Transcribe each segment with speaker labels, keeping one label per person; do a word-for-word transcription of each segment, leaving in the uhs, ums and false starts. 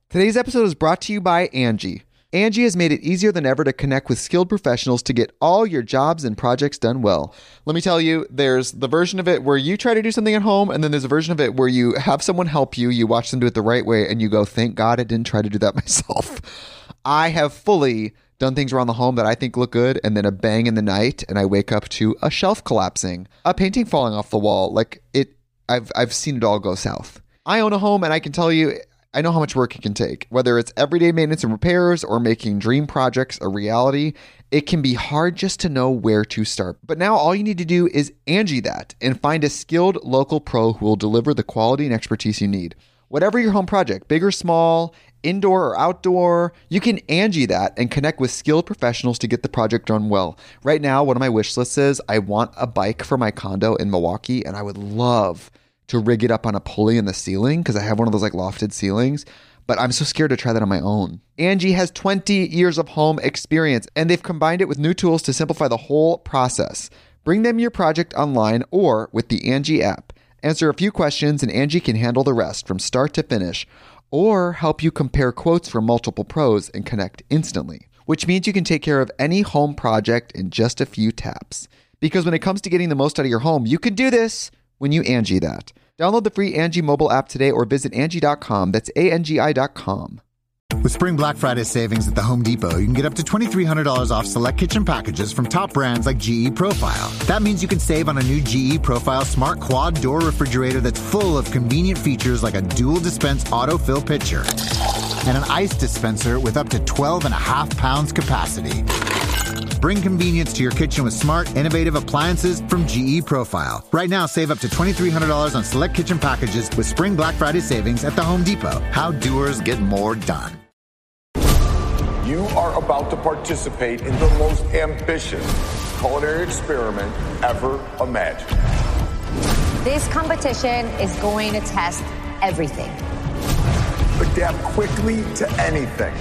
Speaker 1: Today's episode is brought to you by Angie. Angie has made it easier than ever to connect with skilled professionals to get all your jobs and projects done well. Let me tell you, there's the version of it where you try to do something at home, and then there's a version of it where you have someone help you, you watch them do it the right way, and you go, thank God I didn't try to do that myself. I have fully done things around the home that I think look good, and then a bang in the night, and I wake up to a shelf collapsing, a painting falling off the wall. Like, it, I've I've seen it all go south. I own a home, and I can tell you, I know how much work it can take. Whether it's everyday maintenance and repairs or making dream projects a reality, it can be hard just to know where to start. But now all you need to do is Angie that and find a skilled local pro who will deliver the quality and expertise you need. Whatever your home project, big or small, indoor or outdoor, you can Angie that and connect with skilled professionals to get the project done well. Right now, one of my wish lists is I want a bike for my condo in Milwaukee, and I would love to rig it up on a pulley in the ceiling because I have one of those like lofted ceilings, but I'm so scared to try that on my own. Angie has twenty years of home experience, and they've combined it with new tools to simplify the whole process. Bring them your project online or with the Angie app. Answer a few questions and Angie can handle the rest from start to finish, or help you compare quotes from multiple pros and connect instantly, which means you can take care of any home project in just a few taps. Because when it comes to getting the most out of your home, you can do this when you Angie that. Download the free Angie mobile app today or visit Angie dot com. That's A N G I dot com.
Speaker 2: With Spring Black Friday savings at the Home Depot, you can get up to twenty-three hundred dollars off select kitchen packages from top brands like G E Profile. That means you can save on a new G E Profile Smart Quad Door Refrigerator that's full of convenient features like a dual dispense autofill pitcher and an ice dispenser with up to twelve and a half pounds capacity. Bring convenience to your kitchen with smart, innovative appliances from G E Profile. Right now, save up to twenty-three hundred dollars on select kitchen packages with Spring Black Friday savings at the Home Depot. How doers get more done.
Speaker 3: You are about to participate in the most ambitious culinary experiment ever imagined.
Speaker 4: This competition is going to test everything.
Speaker 3: Adapt quickly to anything.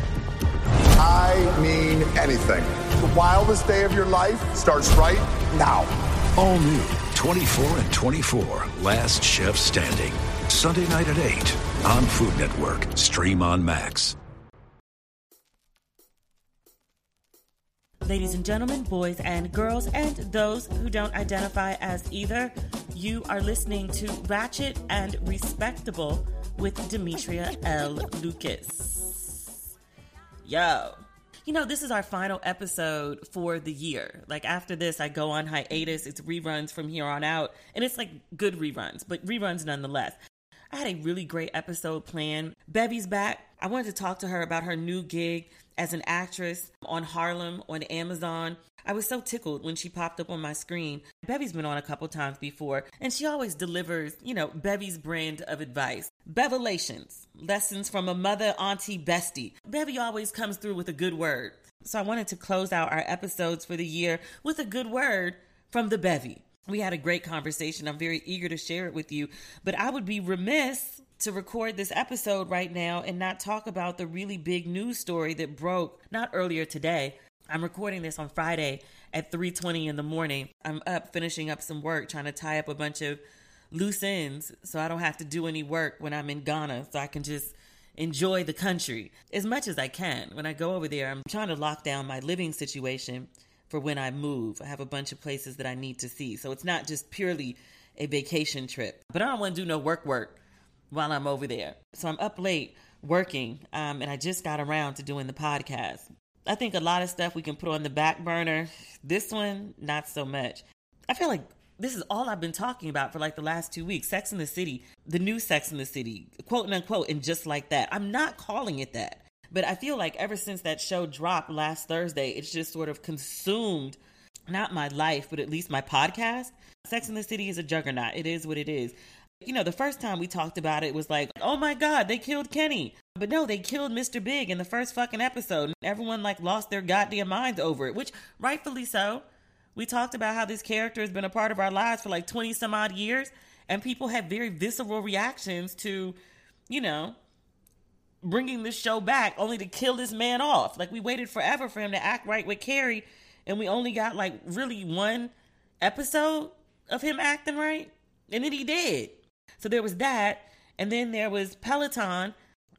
Speaker 3: I mean anything. The wildest day of your life starts right now.
Speaker 5: All new, twenty-four and twenty-four, Last Chef Standing. Sunday night at eight on Food Network. Stream on Max.
Speaker 6: Ladies and gentlemen, boys and girls, and those who don't identify as either, you are listening to Ratchet and Respectable with Demetria L. Lucas. Yo. You know, this is our final episode for the year. Like, after this, I go on hiatus. It's reruns from here on out. And it's like good reruns, but reruns nonetheless. I had a really great episode planned. Bevy's back. I wanted to talk to her about her new gig as an actress on Harlem on Amazon. I was so tickled when she popped up on my screen. Bevy's been on a couple times before, and she always delivers, you know, Bevy's brand of advice. Bevelations, lessons from a mother, auntie, bestie. Bevy always comes through with a good word. So I wanted to close out our episodes for the year with a good word from the Bevy. We had a great conversation. I'm very eager to share it with you, but I would be remiss to record this episode right now and not talk about the really big news story that broke not earlier today. I'm recording this on Friday at three twenty in the morning. I'm up finishing up some work, trying to tie up a bunch of loose ends so I don't have to do any work when I'm in Ghana, so I can just enjoy the country as much as I can. When I go over there, I'm trying to lock down my living situation for when I move. I have a bunch of places that I need to see, so it's not just purely a vacation trip. But I don't want to do no work work while I'm over there. So I'm up late working, um, and I just got around to doing the podcast. I think a lot of stuff we can put on the back burner. This one, not so much. I feel like this is all I've been talking about for like the last two weeks. Sex and the City, the new Sex and the City, quote unquote, and just like that. I'm not calling it that. But I feel like ever since that show dropped last Thursday, it's just sort of consumed, not my life, but at least my podcast. Sex and the City is a juggernaut. It is what it is. You know, the first time we talked about it was like, oh my God, they killed Kenny. But no, they killed Mister Big in the first fucking episode. And everyone like lost their goddamn minds over it, which rightfully so. We talked about how this character has been a part of our lives for like twenty some odd years. And people have very visceral reactions to, you know, bringing this show back only to kill this man off. Like, we waited forever for him to act right with Carrie. And we only got like really one episode of him acting right. And then he did. So there was that. And then there was Peloton.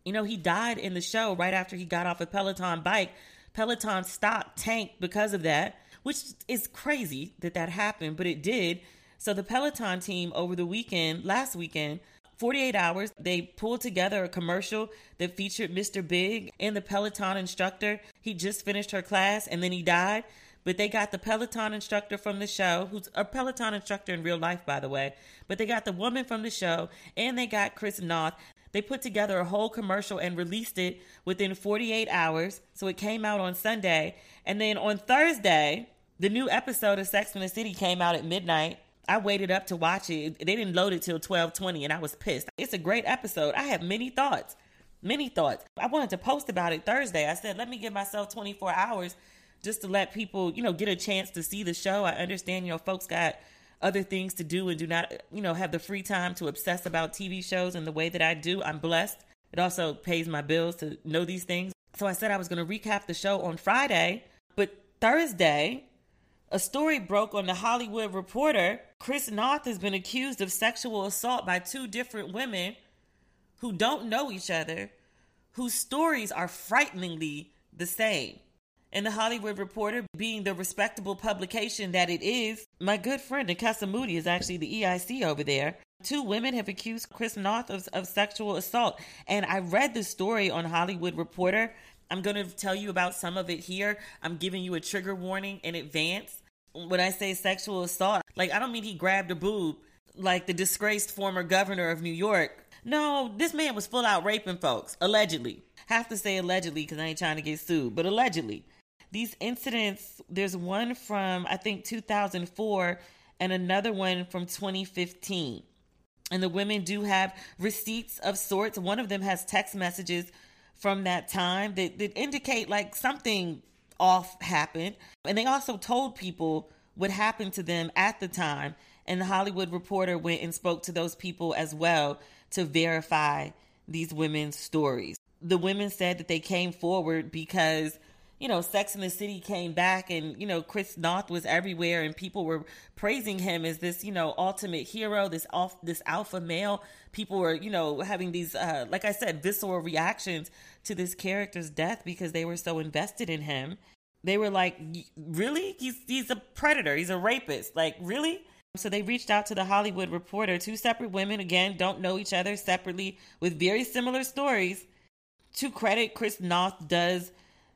Speaker 6: You know, he died in the show right after he got off a Peloton bike. Peloton stock tanked because of that, which is crazy that that happened, but it did. So the Peloton team over the weekend, last weekend, forty-eight hours, they pulled together a commercial that featured Mister Big and the Peloton instructor. He just finished her class and then he died. But they got the Peloton instructor from the show, who's a Peloton instructor in real life, by the way. But they got the woman from the show and they got Chris Noth. They put together a whole commercial and released it within forty-eight hours. So it came out on Sunday. And then on Thursday, the new episode of Sex and the City came out at midnight. I waited up to watch it. They didn't load it till twelve twenty and I was pissed. It's a great episode. I have many thoughts, many thoughts. I wanted to post about it Thursday. I said, let me give myself twenty-four hours just to let people, you know, get a chance to see the show. I understand, you know, folks got other things to do and do not, you know, have the free time to obsess about T V shows in the way that I do. I'm blessed. It also pays my bills to know these things. So I said I was going to recap the show on Friday, but Thursday, a story broke on The Hollywood Reporter. Chris Noth has been accused of sexual assault by two different women who don't know each other, whose stories are frighteningly the same. And The Hollywood Reporter, being the respectable publication that it is, my good friend Nkesa Moody is actually the E I C over there. Two women have accused Chris Noth of, of sexual assault. And I read the story on Hollywood Reporter. I'm going to tell you about some of it here. I'm giving you a trigger warning in advance. When I say sexual assault, like, I don't mean he grabbed a boob like the disgraced former governor of New York. No, this man was full out raping folks, allegedly. Have to say allegedly because I ain't trying to get sued, but allegedly. These incidents, there's one from, I think, two thousand four and another one from twenty fifteen. And the women do have receipts of sorts. One of them has text messages from that time that, that indicate like something off happened. And they also told people what happened to them at the time. And The Hollywood Reporter went and spoke to those people as well to verify these women's stories. The women said that they came forward because, you know, Sex and the City came back and, you know, Chris Noth was everywhere and people were praising him as this, you know, ultimate hero, this off, this alpha male. People were, you know, having these, uh, like I said, visceral reactions to this character's death because they were so invested in him. They were like, really? He's, he's a predator. He's a rapist. Like, really? So they reached out to The Hollywood Reporter. Two separate women, again, don't know each other, separately with very similar stories. To credit, Chris Noth does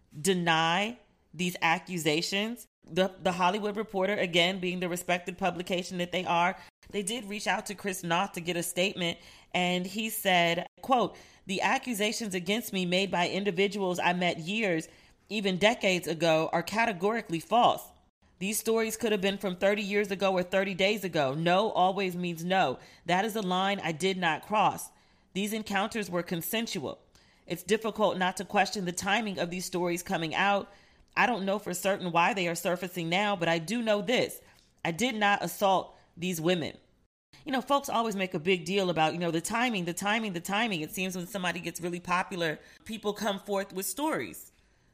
Speaker 6: deny these accusations. The the Hollywood Reporter, again, being the respected publication that they are, they did reach out to Chris Noth to get a statement, and he said, quote, "The accusations against me made by individuals I met years, even decades ago, are categorically false. These stories could have been from thirty years ago or thirty days ago. No always means no. That is a line I did not cross. These encounters were consensual. It's difficult not to question the timing of these stories coming out. I don't know for certain why they are surfacing now, but I do know this. I did not assault these women." You know, folks always make a big deal about, you know, the timing, the timing, the timing. It seems when somebody gets really popular, people come forth with stories.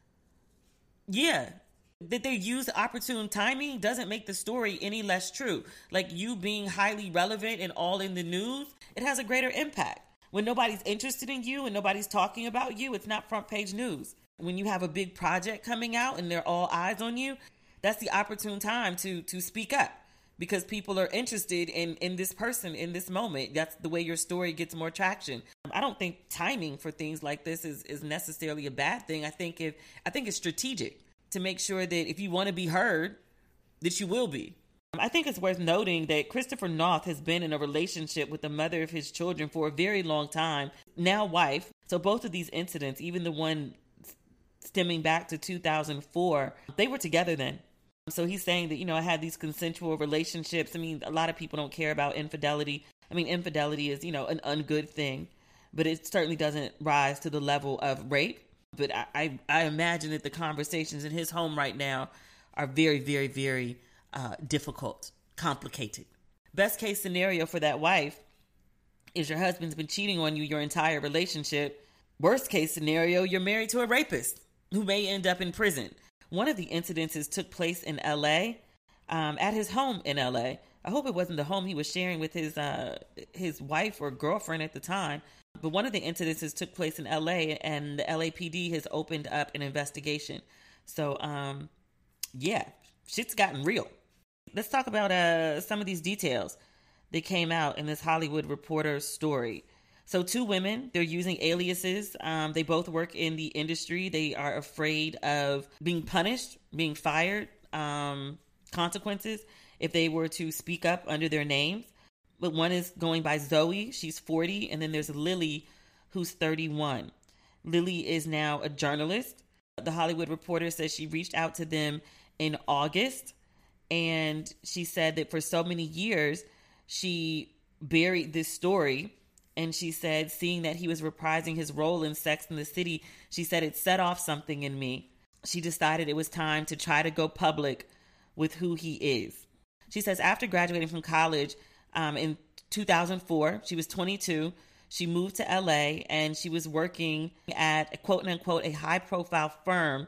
Speaker 6: Yeah. That they use opportune timing doesn't make the story any less true. Like, you being highly relevant and all in the news, it has a greater impact. When nobody's interested in you and nobody's talking about you, it's not front page news. When you have a big project coming out and they're all eyes on you, that's the opportune time to to speak up because people are interested in, in this person in this moment. That's the way your story gets more traction. I don't think timing for things like this is, is necessarily a bad thing. I think if I think it's strategic to make sure that if you want to be heard, that you will be. I think it's worth noting that Christopher Noth has been in a relationship with the mother of his children for a very long time, now wife. So both of these incidents, even the one stemming back to two thousand four, they were together then. So he's saying that, you know, I had these consensual relationships. I mean, a lot of people don't care about infidelity. I mean, infidelity is, you know, an ungood thing, but it certainly doesn't rise to the level of rape. But I, I, I imagine that the conversations in his home right now are very, very, very Uh, difficult, complicated. Best case scenario for that wife is your husband's been cheating on you your entire relationship. Worst case scenario, you're married to a rapist who may end up in prison. One of the incidences took place in L A, um, at his home in L A. I hope it wasn't the home he was sharing with his uh, his wife or girlfriend at the time. But one of the incidences took place in L A, and the L A P D has opened up an investigation. So, um, yeah, shit's gotten real. Let's talk about uh, some of these details that came out in this Hollywood Reporter story. So two women, they're using aliases. Um, they both work in the industry. They are afraid of being punished, being fired, um, consequences if they were to speak up under their names. But one is going by Zoe. She's forty. And then there's Lily, who's thirty-one. Lily is now a journalist. The Hollywood Reporter says she reached out to them in August. And she said that for so many years, she buried this story. And she said, seeing that he was reprising his role in Sex and the City, she said it set off something in me. She decided it was time to try to go public with who he is. She says after graduating from college um, in two thousand four, she was twenty-two. She moved to L A and she was working at, quote unquote, a high profile firm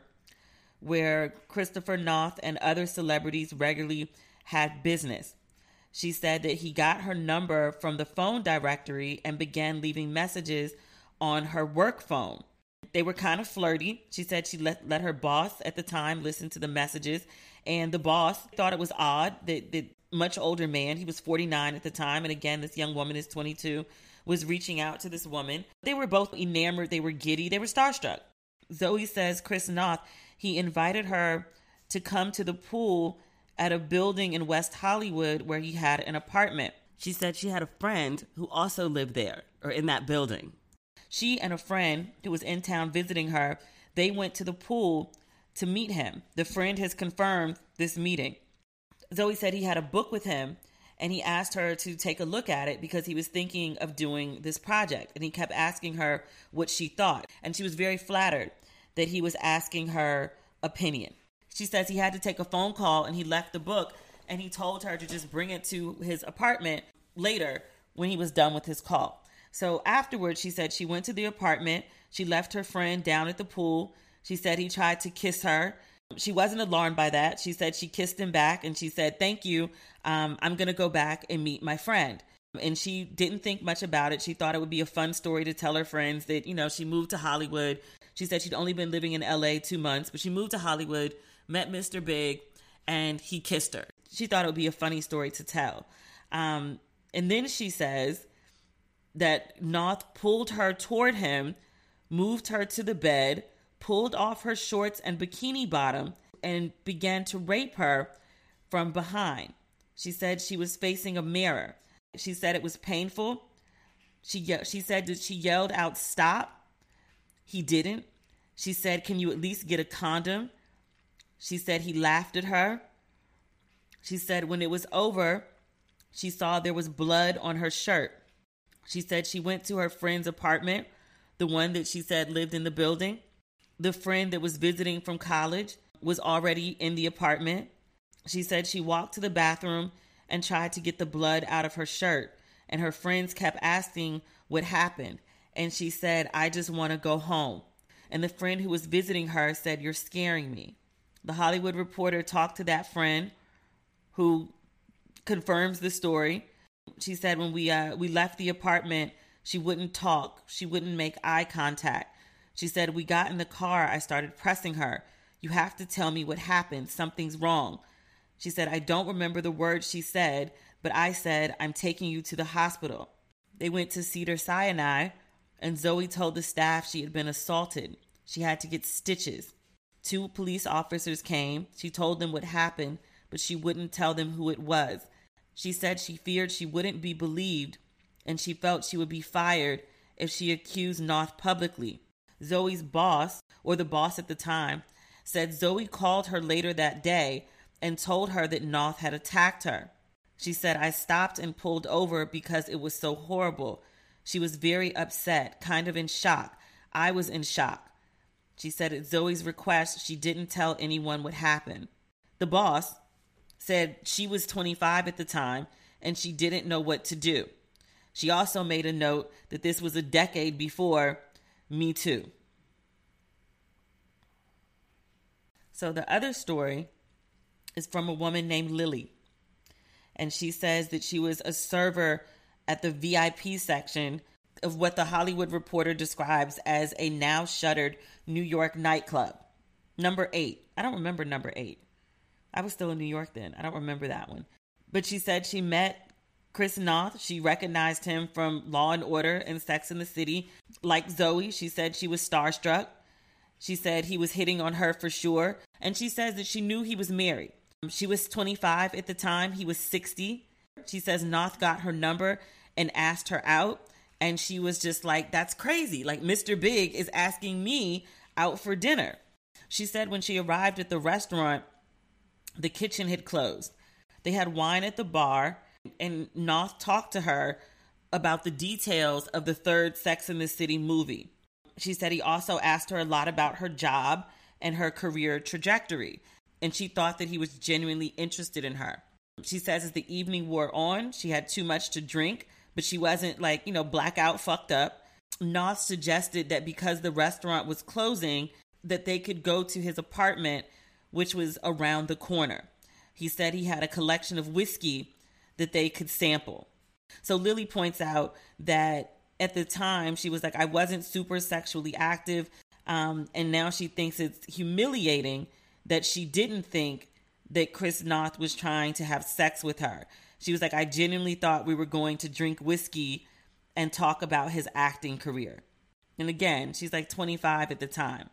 Speaker 6: where Christopher Noth and other celebrities regularly had business. She said that he got her number from the phone directory and began leaving messages on her work phone. They were kind of flirty. She said she let, let her boss at the time listen to the messages, and the boss thought it was odd that the much older man, he was forty-nine at the time, and again, this young woman is twenty-two, was reaching out to this woman. They were both enamored. They were giddy. They were starstruck. Zoe says Chris Noth, he invited her to come to the pool at a building in West Hollywood where he had an apartment. She said she had a friend who also lived there or in that building. She and a friend who was in town visiting her, they went to the pool to meet him. The friend has confirmed this meeting. Zoe said he had a book with him and he asked her to take a look at it because he was thinking of doing this project. And he kept asking her what she thought. And she was very flattered that he was asking her opinion. She says he had to take a phone call and he left the book and he told her to just bring it to his apartment later when he was done with his call. So afterwards, she said she went to the apartment. She left her friend down at the pool. She said he tried to kiss her. She wasn't alarmed by that. She said she kissed him back and she said, thank you. Um, I'm going to go back and meet my friend. And she didn't think much about it. She thought it would be a fun story to tell her friends that, you know, she moved to Hollywood. She said she'd only been living in L A two months, but she moved to Hollywood, met Mister Big, and he kissed her. She thought it would be a funny story to tell. Um, and then she says that Noth pulled her toward him, moved her to the bed, pulled off her shorts and bikini bottom, and began to rape her from behind. She said she was facing a mirror. She said it was painful. She ye- she said that she yelled out, stop. He didn't. She said, can you at least get a condom? She said he laughed at her. She said when it was over, she saw there was blood on her shirt. She said she went to her friend's apartment, the one that she said lived in the building. The friend that was visiting from college was already in the apartment. She said she walked to the bathroom and tried to get the blood out of her shirt. And her friends kept asking what happened. And she said, I just want to go home. And the friend who was visiting her said, you're scaring me. The Hollywood Reporter talked to that friend who confirms the story. She said when we uh, we left the apartment, she wouldn't talk. She wouldn't make eye contact. She said, we got in the car. I started pressing her. You have to tell me what happened. Something's wrong. She said, I don't remember the words she said, but I said, I'm taking you to the hospital. They went to Cedars-Sinai, and Zoe told the staff she had been assaulted. She had to get stitches. Two police officers came. She told them what happened, but she wouldn't tell them who it was. She said she feared she wouldn't be believed, and she felt she would be fired if she accused Noth publicly. Zoe's boss, or the boss at the time, said Zoe called her later that day and told her that Noth had attacked her. She said, I stopped and pulled over because it was so horrible. She was very upset, kind of in shock. I was in shock. She said at Zoe's request, she didn't tell anyone what happened. The boss said she was twenty-five at the time and she didn't know what to do. She also made a note that this was a decade before Me Too. So the other story is from a woman named Lily. And she says that she was a server at the V I P section of what the Hollywood Reporter describes as a now shuttered New York nightclub. Number eight. I don't remember number eight. I was still in New York then. I don't remember that one. But she said she met Chris Noth. She recognized him from Law and Order and Sex and the City. Like Zoe, she said she was starstruck. She said he was hitting on her for sure. And she says that she knew he was married. She was twenty-five at the time. He was sixty. She says Noth got her number and asked her out. And she was just like, that's crazy. Like, Mister Big is asking me out for dinner. She said when she arrived at the restaurant, the kitchen had closed. They had wine at the bar, and Noth talked to her about the details of the third Sex and the City movie. She said he also asked her a lot about her job and her career trajectory, and she thought that he was genuinely interested in her. She says as the evening wore on, she had too much to drink, but she wasn't like, you know, blackout fucked up. Noth suggested that because the restaurant was closing, that they could go to his apartment, which was around the corner. He said he had a collection of whiskey that they could sample. So Lily points out that at the time she was like, I wasn't super sexually active. Um, and now she thinks it's humiliating that she didn't think that Chris Noth was trying to have sex with her. She was like, I genuinely thought we were going to drink whiskey and talk about his acting career. And again, she's like twenty-five at the time.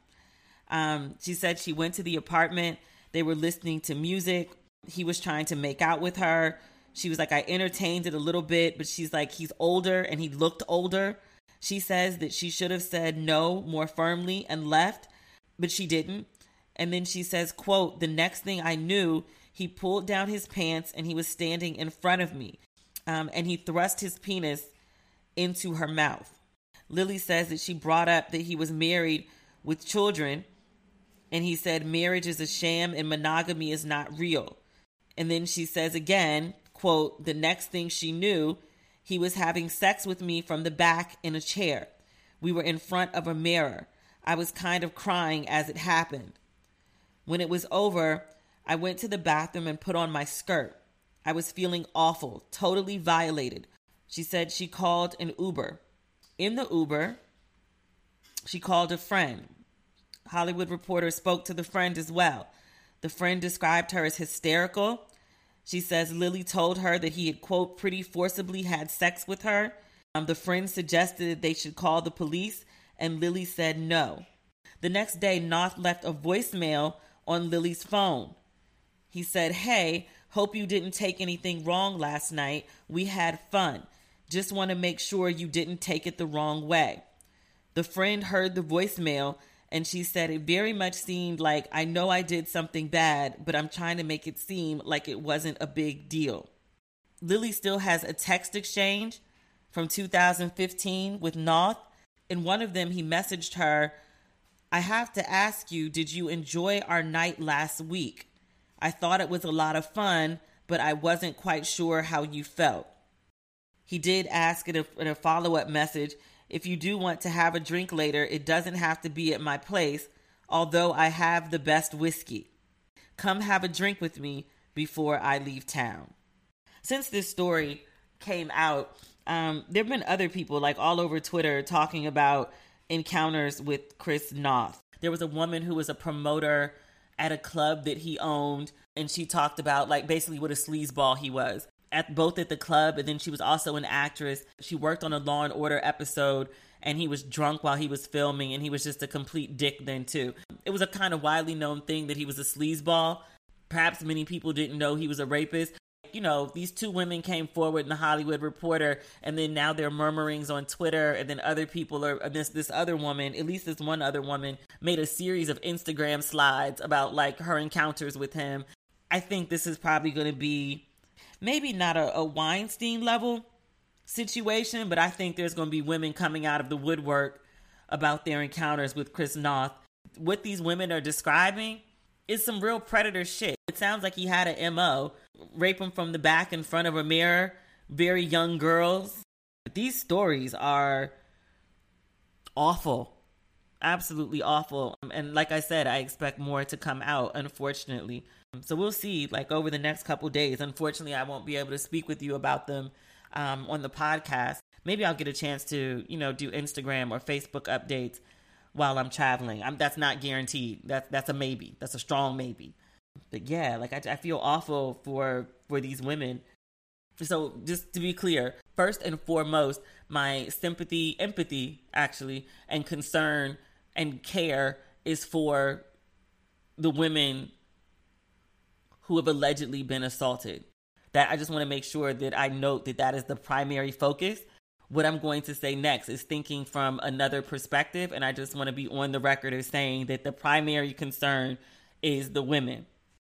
Speaker 6: Um, she said she went to the apartment. They were listening to music. He was trying to make out with her. She was like, I entertained it a little bit, but she's like, he's older and he looked older. She says that she should have said no more firmly and left, but she didn't. And then she says, quote, the next thing I knew, he pulled down his pants and he was standing in front of me. Um, and he thrust his penis into her mouth. Lily says that she brought up that he was married with children. And he said, marriage is a sham and monogamy is not real. And then she says again, quote, the next thing she knew, he was having sex with me from the back in a chair. We were in front of a mirror. I was kind of crying as it happened. When it was over, I went to the bathroom and put on my skirt. I was feeling awful, totally violated. She said she called an Uber. In the Uber, she called a friend. Hollywood Reporter spoke to the friend as well. The friend described her as hysterical. She says Lily told her that he had, quote, pretty forcibly had sex with her. Um, the friend suggested that they should call the police, and Lily said no. The next day, Noth left a voicemail on Lily's phone. He said, hey, hope you didn't take anything wrong last night. We had fun. Just want to make sure you didn't take it the wrong way. The friend heard the voicemail, and she said it very much seemed like, I know I did something bad, but I'm trying to make it seem like it wasn't a big deal. Lily still has a text exchange from two thousand fifteen with Noth. In one of them, he messaged her, I have to ask you, did you enjoy our night last week? I thought it was a lot of fun, but I wasn't quite sure how you felt. He did ask in a, in a follow-up message, if you do want to have a drink later, it doesn't have to be at my place, although I have the best whiskey. Come have a drink with me before I leave town. Since this story came out, um, there have been other people like all over Twitter talking about encounters with Chris Noth. There was a woman who was a promoter at a club that he owned, and she talked about like basically what a sleazeball he was. At both at the club, and then she was also an actress. She worked on a Law and Order episode, and he was drunk while he was filming, and he was just a complete dick then too. It was a kind of widely known thing that he was a sleazeball. Perhaps many people didn't know he was a rapist. You know, these two women came forward in the Hollywood Reporter, and then now there are murmurings on Twitter, and then other people are, this this other woman, at least this one other woman, made a series of Instagram slides about like her encounters with him. I think this is probably going to be maybe not a, a Weinstein level situation, but I think there's going to be women coming out of the woodwork about their encounters with Chris Noth. What these women are describing is some real predator shit. It sounds like he had an M O, rape them from the back in front of a mirror, very young girls. These stories are awful, absolutely awful. And like I said, I expect more to come out, unfortunately. So we'll see, like, over the next couple days. Unfortunately, I won't be able to speak with you about them um, on the podcast. Maybe I'll get a chance to, you know, do Instagram or Facebook updates while I'm traveling. I'm, that's not guaranteed. That's that's a maybe. That's a strong maybe. But yeah, like I, I feel awful for for these women. So just to be clear, first and foremost, my sympathy, empathy, actually, and concern and care is for the women who have allegedly been assaulted. That I just want to make sure that I note that that is the primary focus. What I'm going to say next is thinking from another perspective, and I just want to be on the record as saying that the primary concern is the women.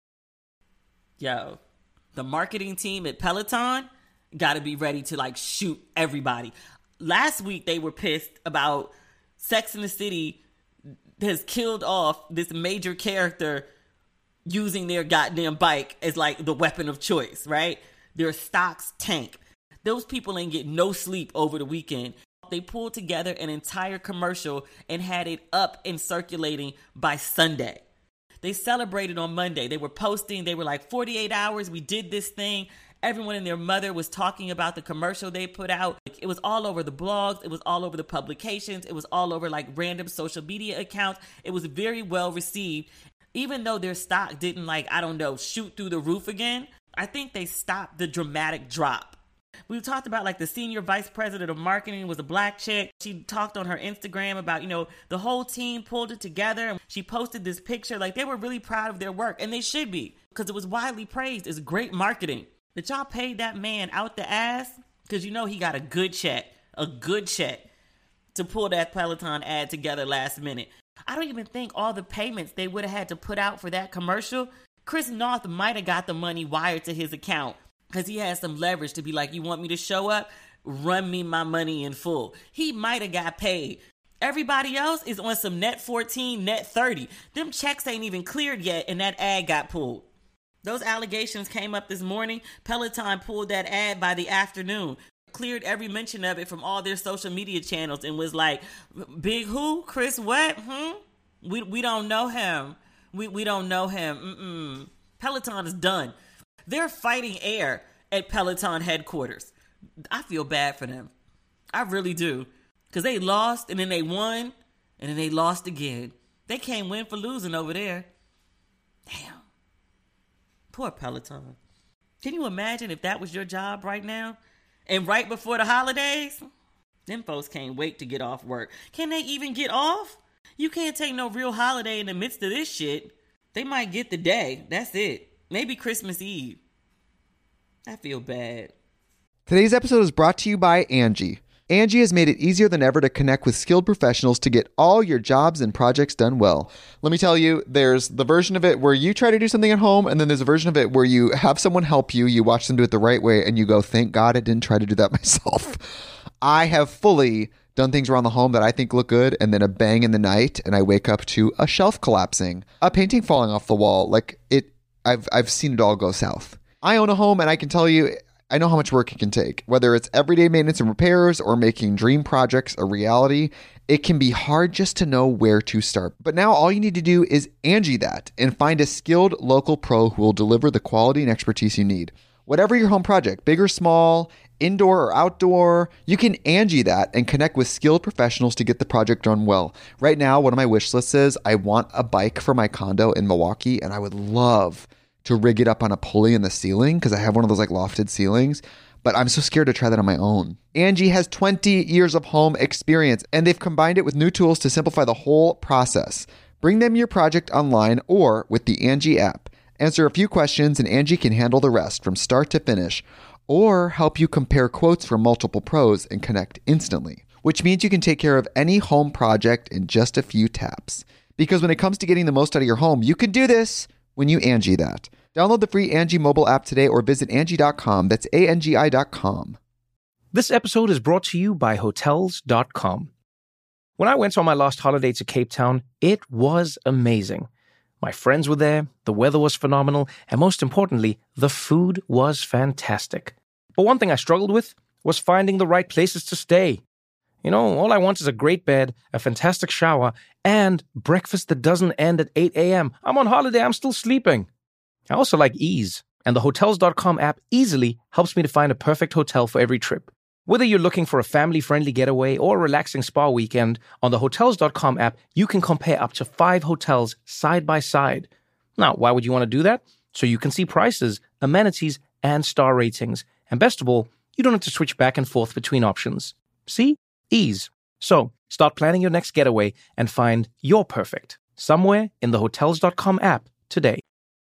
Speaker 6: Yo, the marketing team at Peloton got to be ready to like shoot everybody. Last week they were pissed about Sex and the City has killed off this major character using their goddamn bike as like the weapon of choice, right? Their stocks tank. Those people ain't get no sleep over the weekend. They pulled together an entire commercial and had it up and circulating by Sunday. They celebrated on Monday. They were posting. They were like, forty-eight hours, we did this thing. Everyone and their mother was talking about the commercial they put out. It was all over the blogs. It was all over the publications. It was all over like random social media accounts. It was very well received. Even though their stock didn't like, I don't know, shoot through the roof again, I think they stopped the dramatic drop. We talked about like the senior vice president of marketing was a black chick. She talked on her Instagram about, you know, the whole team pulled it together. She posted this picture. Like they were really proud of their work, and they should be, because it was widely praised. It's great marketing. That y'all paid that man out the ass, because you know he got a good check, a good check to pull that Peloton ad together last minute. I don't even think all the payments they would have had to put out for that commercial, Chris North might have got the money wired to his account, because he had some leverage to be like, you want me to show up? Run me my money in full. He might have got paid. Everybody else is on some net fourteen, net thirty. Them checks ain't even cleared yet, and that ad got pulled. Those allegations came up this morning. Peloton pulled that ad by the afternoon. Cleared every mention of it from all their social media channels and was like, Big who? Chris what? Hmm? We we don't know him. We we don't know him. Mm-mm. Peloton is done. They're fighting air at Peloton headquarters. I feel bad for them. I really do. Because they lost, and then they won, and then they lost again. They can't win for losing over there. Damn. Poor Peloton. Can you imagine if that was your job right now? And right before the holidays? Them folks can't wait to get off work. Can they even get off? You can't take no real holiday in the midst of this shit. They might get the day. That's it. Maybe Christmas Eve. I feel bad.
Speaker 1: Today's episode is brought to you by Angie. Angie has made it easier than ever to connect with skilled professionals to get all your jobs and projects done well. Let me tell you, there's the version of it where you try to do something at home, and then there's a version of it where you have someone help you, you watch them do it the right way, and you go, thank God I didn't try to do that myself. I have fully done things around the home that I think look good, and then a bang in the night, and I wake up to a shelf collapsing, a painting falling off the wall. Like it, I've I've seen it all go south. I own a home, and I can tell you, I know how much work it can take. Whether it's everyday maintenance and repairs or making dream projects a reality, it can be hard just to know where to start. But now all you need to do is Angie that and find a skilled local pro who will deliver the quality and expertise you need. Whatever your home project, big or small, indoor or outdoor, you can Angie that and connect with skilled professionals to get the project done well. Right now, one of my wish lists is I want a bike for my condo in Milwaukee, and I would love to rig it up on a pulley in the ceiling because I have one of those like lofted ceilings, but I'm so scared to try that on my own. Angie has twenty years of home experience, and they've combined it with new tools to simplify the whole process. Bring them your project online or with the Angie app. Answer a few questions and Angie can handle the rest from start to finish, or help you compare quotes from multiple pros and connect instantly, which means you can take care of any home project in just a few taps. Because when it comes to getting the most out of your home, you can do this when you Angie that. Download the free Angie mobile app today or visit Angie dot com. That's A N G I dot com.
Speaker 7: This episode is brought to you by Hotels dot com. When I went on my last holiday to Cape Town, it was amazing. My friends were there, the weather was phenomenal, and most importantly, the food was fantastic. But one thing I struggled with was finding the right places to stay. You know, all I want is a great bed, a fantastic shower, and breakfast that doesn't end at eight a.m. I'm on holiday, I'm still sleeping. I also like ease, and the Hotels dot com app easily helps me to find a perfect hotel for every trip. Whether you're looking for a family-friendly getaway or a relaxing spa weekend, on the Hotels dot com app, you can compare up to five hotels side by side. Now, why would you want to do that? So you can see prices, amenities, and star ratings. And best of all, you don't have to switch back and forth between options. See? Ease. So, start planning your next getaway and find your perfect somewhere in the Hotels dot com app today.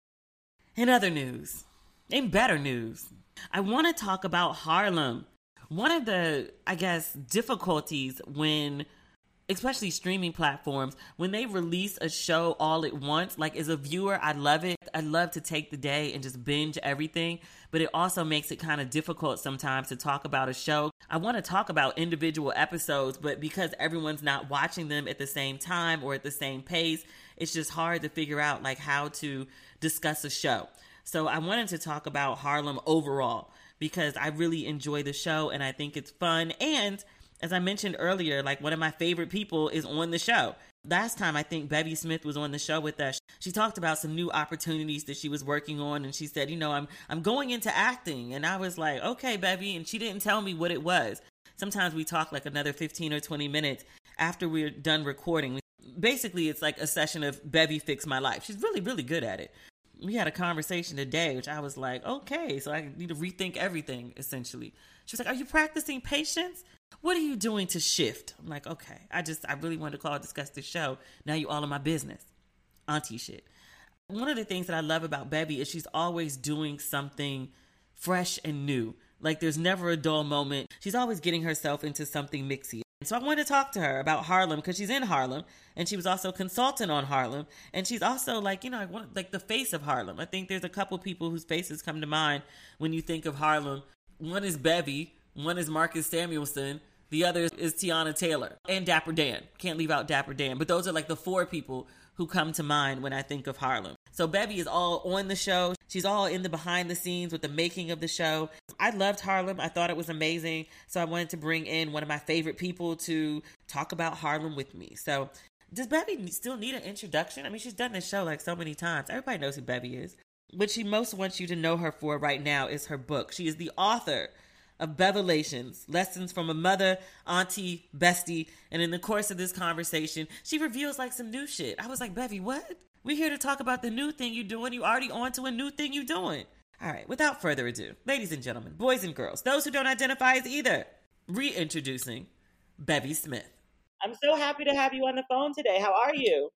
Speaker 6: In other news, in better news, I want to talk about Harlem. One of the, I guess, difficulties when, especially streaming platforms, when they release a show all at once, like as a viewer, I love it. I love to take the day and just binge everything, but it also makes it kind of difficult sometimes to talk about a show. I want to talk about individual episodes, but because everyone's not watching them at the same time or at the same pace, it's just hard to figure out like how to discuss a show. So I wanted to talk about Harlem overall, because I really enjoy the show and I think it's fun. And as I mentioned earlier, like one of my favorite people is on the show. Last time I think Bevy Smith was on the show with us, she talked about some new opportunities that she was working on. And she said, you know, I'm I'm going into acting. And I was like, okay, Bevy. And she didn't tell me what it was. Sometimes we talk like another fifteen or twenty minutes after we're done recording. Basically, it's like a session of Bevy Fix My Life. She's really, really good at it. We had a conversation today, which I was like, okay, so I need to rethink everything, essentially. She was like, are you practicing patience? What are you doing to shift? I'm like, okay, I just, I really wanted to call, discuss this show. Now you all in my business. Auntie shit. One of the things that I love about Bevy is she's always doing something fresh and new. Like there's never a dull moment. She's always getting herself into something mixy. So I wanted to talk to her about Harlem because she's in Harlem and she was also a consultant on Harlem. And she's also like, you know, like, one, like the face of Harlem. I think there's a couple people whose faces come to mind when you think of Harlem. One is Bevy, one is Marcus Samuelson, the other is Tiana Taylor and Dapper Dan. Can't leave out Dapper Dan. But those are like the four people who come to mind when I think of Harlem. So Bevy is all on the show. She's all in the behind the scenes with the making of the show. I loved Harlem. I thought it was amazing. So I wanted to bring in one of my favorite people to talk about Harlem with me. So does Bevy still need an introduction? I mean, she's done this show like so many times. Everybody knows who Bevy is. What she most wants you to know her for right now is her book. She is the author of Bevelations, Lessons from a Mother, Auntie, Bestie. And in the course of this conversation, she reveals like some new shit. I was like, Bevy, what? We're here to talk about the new thing you're doing. You already on to a new thing you're doing. All right, without further ado, ladies and gentlemen, boys and girls, those who don't identify as either, reintroducing Bevy Smith. I'm so happy to have you on the phone today. How are you?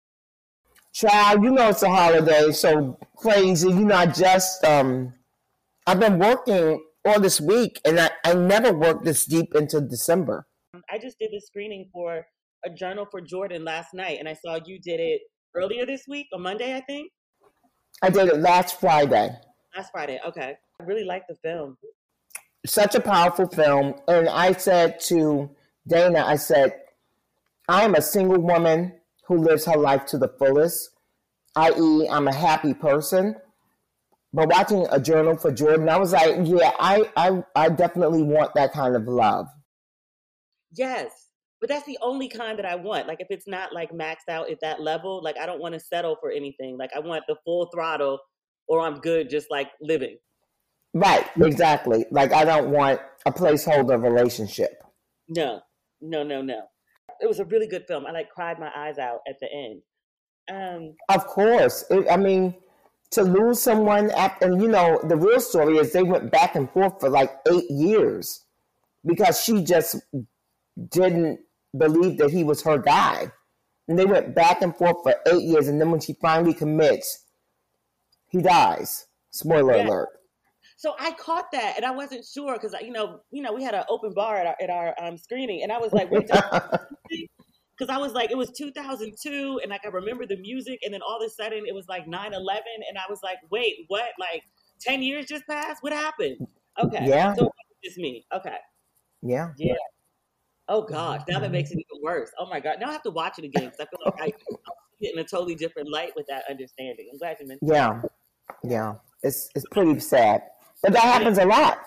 Speaker 8: Child, you know it's a holiday, so crazy. You know, I just, um, I've been working all this week, and I, I never worked this deep into December.
Speaker 6: I just did the screening for A Journal for Jordan last night, and I saw you did it earlier this week, on Monday, I think?
Speaker 8: I did it last Friday.
Speaker 6: Last Friday, okay. I really like the film.
Speaker 8: Such a powerful film. And I said to Dana, I said, I am a single woman who lives her life to the fullest, that is I'm a happy person. But watching A Journal for Jordan, I was like, yeah, I, I, I definitely want that kind of love.
Speaker 6: Yes. But that's the only kind that I want. Like, if it's not like maxed out at that level, like I don't want to settle for anything. Like I want the full throttle, or I'm good just like living.
Speaker 8: Right, exactly. Like I don't want a placeholder relationship.
Speaker 6: No, no, no, no. It was a really good film. I like cried my eyes out at the end. Um,
Speaker 8: of course. It, I mean, to lose someone, after, and you know, the real story is they went back and forth for like eight years because she just didn't believe that he was her guy. And they went back and forth for eight years. And then when she finally commits, he dies. Spoiler yeah. alert.
Speaker 6: So I caught that, and I wasn't sure because you know, you know, we had an open bar at our, at our um, screening, and I was like, wait, because I was like, it was two thousand two, and like I remember the music, and then all of a sudden it was like nine eleven, and I was like, wait, what? Like ten years just passed? What happened? Okay,
Speaker 8: yeah.
Speaker 6: So what does this mean? Okay,
Speaker 8: yeah,
Speaker 6: yeah. Oh gosh, now that makes it even worse. Oh my god, now I have to watch it again because I feel like I, I see it in a totally different light with that understanding. I'm glad you mentioned.
Speaker 8: Yeah, yeah, it's it's pretty sad. But that happens a lot.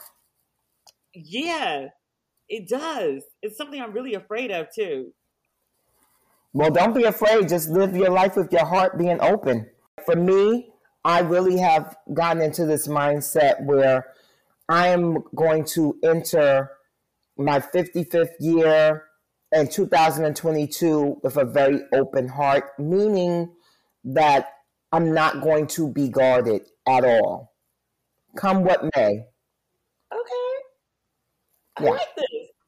Speaker 6: Yeah, it does. It's something I'm really afraid of, too.
Speaker 8: Well, don't be afraid. Just live your life with your heart being open. For me, I really have gotten into this mindset where I am going to enter my fifty-fifth year in two thousand twenty-two with a very open heart, meaning that I'm not going to be guarded at all, come what may.
Speaker 6: Okay. I
Speaker 8: Yeah.
Speaker 6: like this.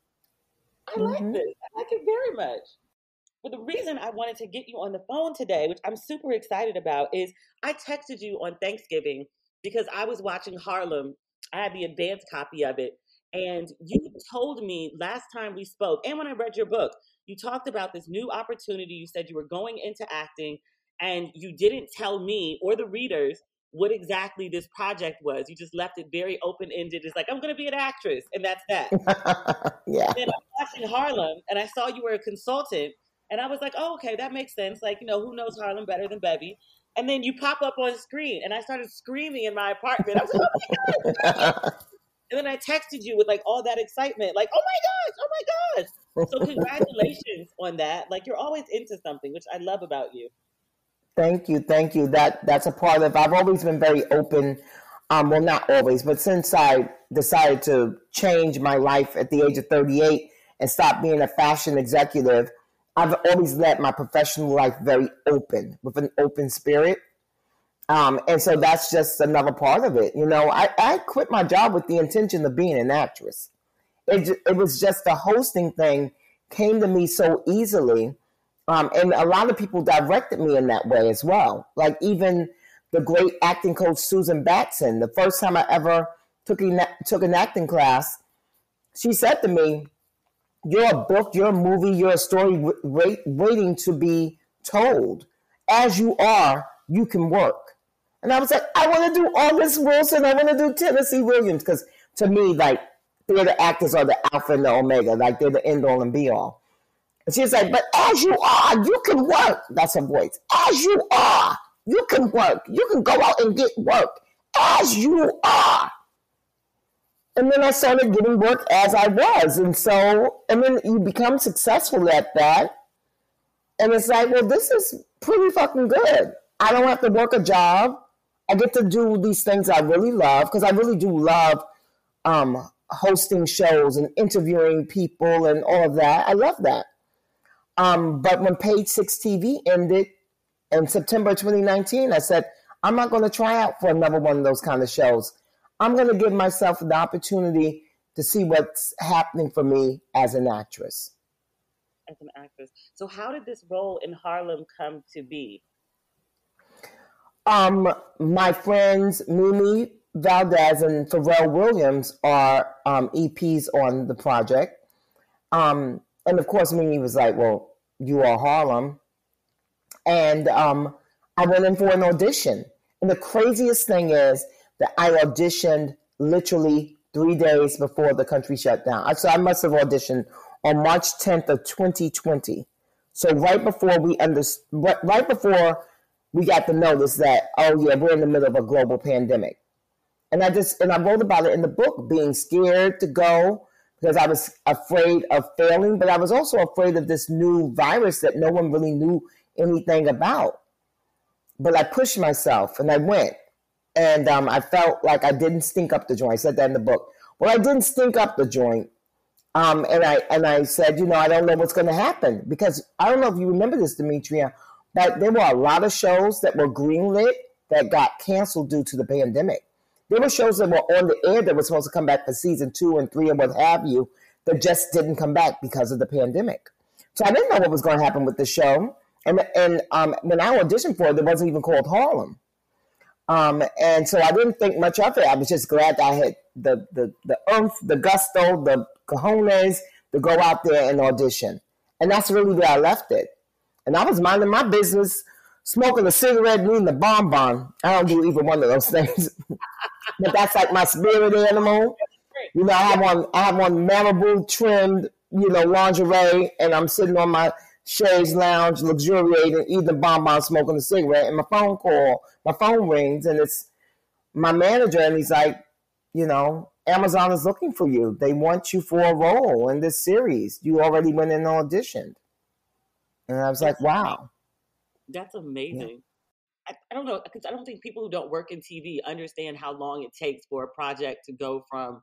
Speaker 6: I like
Speaker 8: Mhm.
Speaker 6: this. I like it very much. But the reason I wanted to get you on the phone today, which I'm super excited about, is I texted you on Thanksgiving because I was watching Harlem. I had the advanced copy of it. And you told me last time we spoke, and when I read your book, you talked about this new opportunity. You said you were going into acting, and you didn't tell me or the readers what exactly this project was. You just left it very open-ended. It's like, I'm going to be an actress, and that's that.
Speaker 8: Yeah.
Speaker 6: Then I'm watching Harlem, and I saw you were a consultant, and I was like, oh, okay, that makes sense. Like, you know, who knows Harlem better than Bevy? And then you pop up on screen, and I started screaming in my apartment. I was like, oh my God. And then I texted you with like all that excitement, like, oh my gosh, oh my gosh. So congratulations on that. Like, you're always into something, which I love about you.
Speaker 8: Thank you, thank you. That that's a part of. I've always been very open. Um, well, not always, but since I decided to change my life at the age of thirty-eight and stop being a fashion executive, I've always led my professional life very open, with an open spirit. Um, and so that's just another part of it. You know, I, I quit my job with the intention of being an actress. It, it was just the hosting thing came to me so easily. Um, and a lot of people directed me in that way as well. Like even the great acting coach, Susan Batson, the first time I ever took, a, took an acting class, she said to me, you're a book, you're a movie, you're a story wait, waiting to be told. As you are, you can work. And I was like, I want to do August Wilson. I want to do Tennessee Williams. Because to me, like, theater actors are the alpha and the omega. Like, they're the end all and be all. And she's like, but as you are, you can work. That's her voice. As you are, you can work. You can go out and get work. As you are. And then I started getting work as I was. And so, and then you become successful at that. And it's like, well, this is pretty fucking good. I don't have to work a job. I get to do these things I really love, because I really do love um, hosting shows and interviewing people and all of that. I love that. Um, but when Page Six T V ended in September twenty nineteen, I said, I'm not going to try out for another one of those kind of shows. I'm going to give myself the opportunity to see what's happening for me as an actress.
Speaker 6: As an actress. So how did this role in Harlem come to be?
Speaker 8: Um, my friends Mimi Valdez and Pharrell Williams are um, E Ps on the project. Um, and of course, Mimi was like, well, you are Harlem. And um, I went in for an audition. And the craziest thing is that I auditioned literally three days before the country shut down. So I must have auditioned on March tenth of twenty twenty. So right before we under, right before we got the notice that, oh yeah, we're in the middle of a global pandemic. And I just, and I wrote about it in the book, being scared to go because I was afraid of failing, but I was also afraid of this new virus that no one really knew anything about. But I pushed myself and I went. And um, I felt like I didn't stink up the joint. I said that in the book. Well, I didn't stink up the joint. Um, and I and I said, you know, I don't know what's going to happen. Because I don't know if you remember this, Demetria, but there were a lot of shows that were greenlit that got canceled due to the pandemic. There were shows that were on the air that were supposed to come back for season two and three and what have you that just didn't come back because of the pandemic. So I didn't know what was going to happen with the show. And and um, when I auditioned for it, it wasn't even called Harlem. Um, and so I didn't think much of it. I was just glad that I had the, the, the oomph, the gusto, the cojones to go out there and audition. And that's really where I left it. And I was minding my business, smoking a cigarette, and eating a bonbon. I don't do either one of those things. But that's like my spirit animal. You know, I have on, I have on Malibu trimmed, you know, lingerie, and I'm sitting on my chaise lounge, luxuriating, eating a bonbon, smoking a cigarette, and my phone call, my phone rings, and it's my manager, and he's like, you know, Amazon is looking for you. They want you for a role in this series. You already went in and auditioned. And I was
Speaker 6: That's
Speaker 8: like, wow.
Speaker 6: That's amazing. Yeah. I, I don't know, because I don't think people who don't work in T V understand how long it takes for a project to go from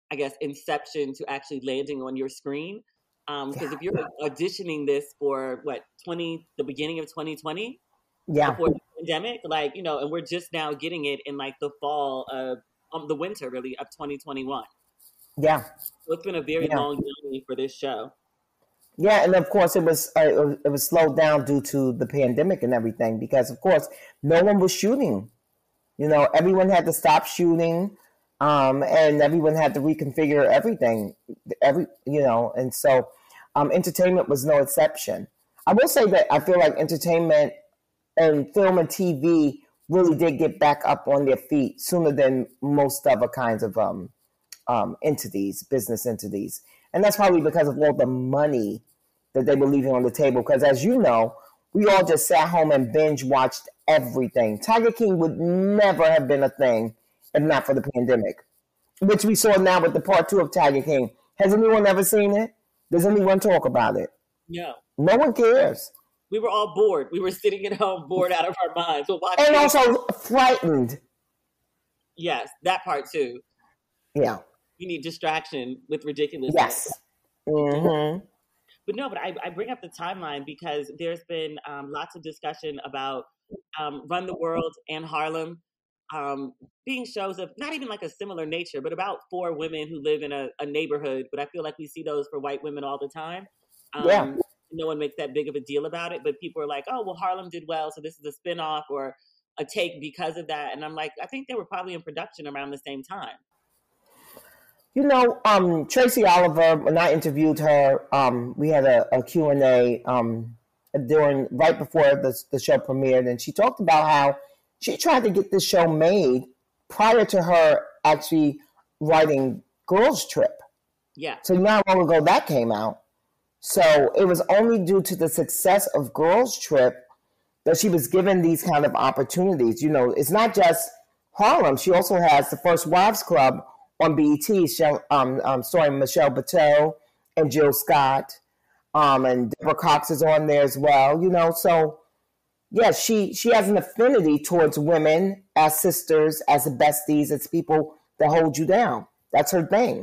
Speaker 6: I guess, inception to actually landing on your screen. Um, because if you're auditioning this for what, twenty, the beginning of twenty twenty,
Speaker 8: yeah,
Speaker 6: before the pandemic, like, you know, and we're just now getting it in like the fall of, um, the winter really of twenty twenty-one.
Speaker 8: Yeah.
Speaker 6: So it's been a very
Speaker 8: yeah.
Speaker 6: long journey for this show.
Speaker 8: Yeah, and of course it was uh, it was slowed down due to the pandemic and everything because, of course, no one was shooting. You know, everyone had to stop shooting, um, and everyone had to reconfigure everything. Every you know, and so um, entertainment was no exception. I will say that I feel like entertainment and film and T V really did get back up on their feet sooner than most other kinds of um, um, entities, business entities. And that's probably because of all the money that they were leaving on the table. Because as you know, we all just sat home and binge watched everything. Tiger King would never have been a thing if not for the pandemic, which we saw now with the part two of Tiger King. Has anyone ever seen it? Does anyone talk about it?
Speaker 6: No.
Speaker 8: No one cares.
Speaker 6: We were all bored. We were sitting at home bored out of our minds. We'll watch
Speaker 8: and
Speaker 6: it.
Speaker 8: Also frightened.
Speaker 6: Yes, that part too.
Speaker 8: Yeah.
Speaker 6: You need distraction with ridiculousness.
Speaker 8: Yes. Mm-hmm.
Speaker 6: But no, but I, I bring up the timeline because there's been um, lots of discussion about um, Run the World and Harlem um, being shows of not even like a similar nature, but about four women who live in a, a neighborhood. But I feel like we see those for white women all the time. Um,
Speaker 8: yeah.
Speaker 6: No one makes that big of a deal about it, but people are like, oh, well, Harlem did well, so this is a spinoff or a take because of that. And I'm like, I think they were probably in production around the same time.
Speaker 8: You know, um, Tracy Oliver, when I interviewed her, um, we had a, a Q and A um, during right before the, the show premiered, and she talked about how she tried to get this show made prior to her actually writing Girls Trip.
Speaker 6: Yeah.
Speaker 8: So you know how long ago that came out. So it was only due to the success of Girls Trip that she was given these kind of opportunities. You know, it's not just Harlem. She also has the First Wives Club on B E T, um, um, starring Michelle Buteau and Jill Scott, um, and Deborah Cox is on there as well. You know, so yeah, she she has an affinity towards women as sisters, as besties, as people that hold you down. That's her thing.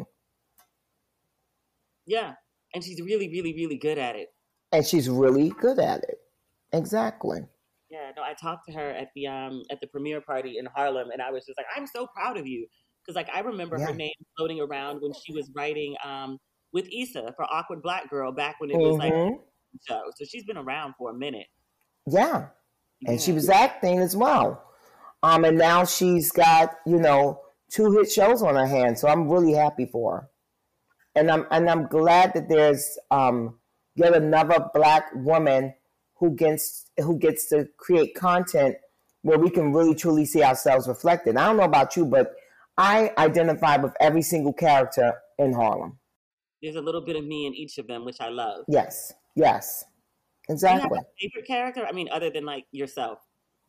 Speaker 6: Yeah, and she's really, really, really good at it.
Speaker 8: And she's really good at it. Exactly.
Speaker 6: Yeah, no, I talked to her at the um at the premiere party in Harlem, and I was just like, I'm so proud of you. Because, like, I remember yeah. her name floating around when she was writing um, with Issa for Awkward Black Girl back when it was, mm-hmm. like, a show. So she's been around for a minute.
Speaker 8: Yeah. yeah. And she was acting as well. Um, and now she's got, you know, two hit shows on her hands. So I'm really happy for her. And I'm and I'm glad that there's um, yet another Black woman who gets who gets to create content where we can really, truly see ourselves reflected. I don't know about you, but I identify with every single character in Harlem.
Speaker 6: There's a little bit of me in each of them, which I love.
Speaker 8: Yes, yes, exactly.
Speaker 6: Do you have a favorite character? I mean, other than like yourself.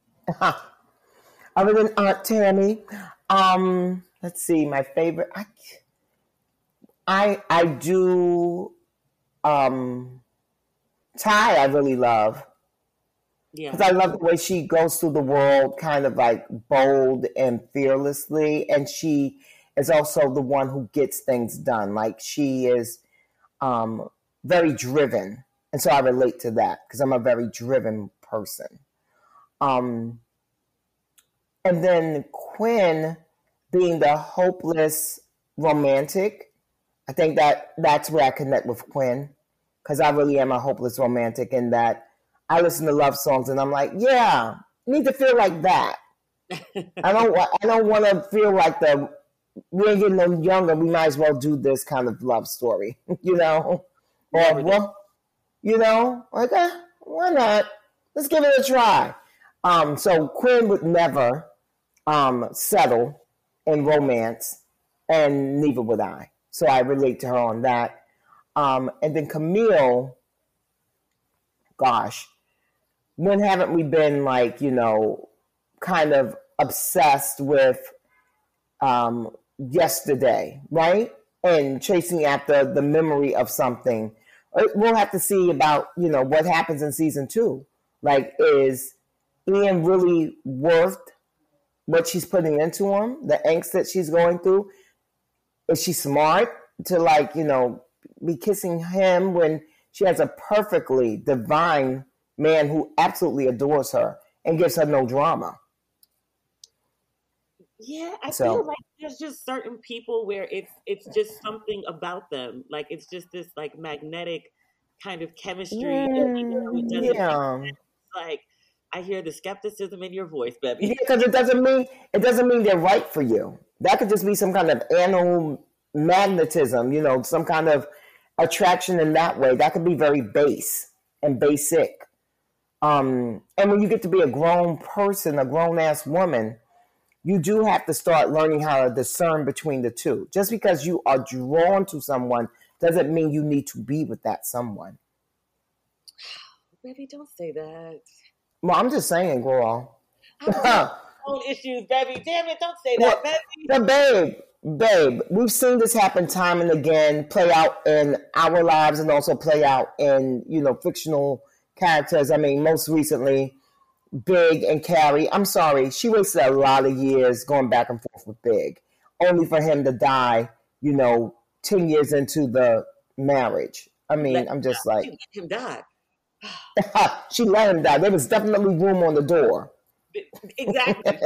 Speaker 8: Other than Aunt Tammy, um, let's see. My favorite, I, I, I do. Um, Ty, I really love. Yeah, because I love the way she goes through the world kind of like bold and fearlessly. And she is also the one who gets things done. Like she is um, very driven. And so I relate to that because I'm a very driven person. Um, and then Quinn being the hopeless romantic. I think that that's where I connect with Quinn because I really am a hopeless romantic in that I listen to love songs and I'm like, yeah, I need to feel like that. I don't I don't want to feel like the we're getting no younger. We might as well do this kind of love story, you know? Or, well, you know, like, eh, why not? Let's give it a try. Um, so Quinn would never um, settle in romance, and neither would I. So I relate to her on that. Um, and then Camille, gosh, when haven't we been like, you know, kind of obsessed with um, yesterday, right? And chasing after the memory of something. We'll have to see about, you know, what happens in season two. Like, is Ian really worth what she's putting into him? The angst that she's going through? Is she smart to, like, you know, be kissing him when she has a perfectly divine man who absolutely adores her and gives her no drama?
Speaker 6: Yeah, I
Speaker 8: So-
Speaker 6: feel like there's just certain people where it's it's just something about them. Like it's just this like magnetic kind of chemistry. that, you know, it doesn't-
Speaker 8: Yeah.
Speaker 6: Like I hear the skepticism in your voice, baby.
Speaker 8: Yeah, because it doesn't mean it doesn't mean they're right for you. That could just be some kind of animal magnetism, you know, some kind of attraction in that way. That could be very base and basic. Um, and when you get to be a grown person, a grown ass woman, you do have to start learning how to discern between the two. Just because you are drawn to someone doesn't mean you need to be with that someone.
Speaker 6: Baby, don't say that.
Speaker 8: Well, I'm just saying, girl.
Speaker 6: Own issues, baby. Damn it, don't say that,
Speaker 8: Well,
Speaker 6: baby.
Speaker 8: But babe, babe, we've seen this happen time and again, play out in our lives and also play out in, you know, fictional characters. I mean, most recently, Big and Carrie. I'm sorry, she wasted a lot of years going back and forth with Big, only for him to die, you know, ten years into the marriage. I mean,
Speaker 6: Let
Speaker 8: I'm just
Speaker 6: him
Speaker 8: like,
Speaker 6: die. Let him die.
Speaker 8: she let him die. There was definitely room on the door.
Speaker 6: Exactly.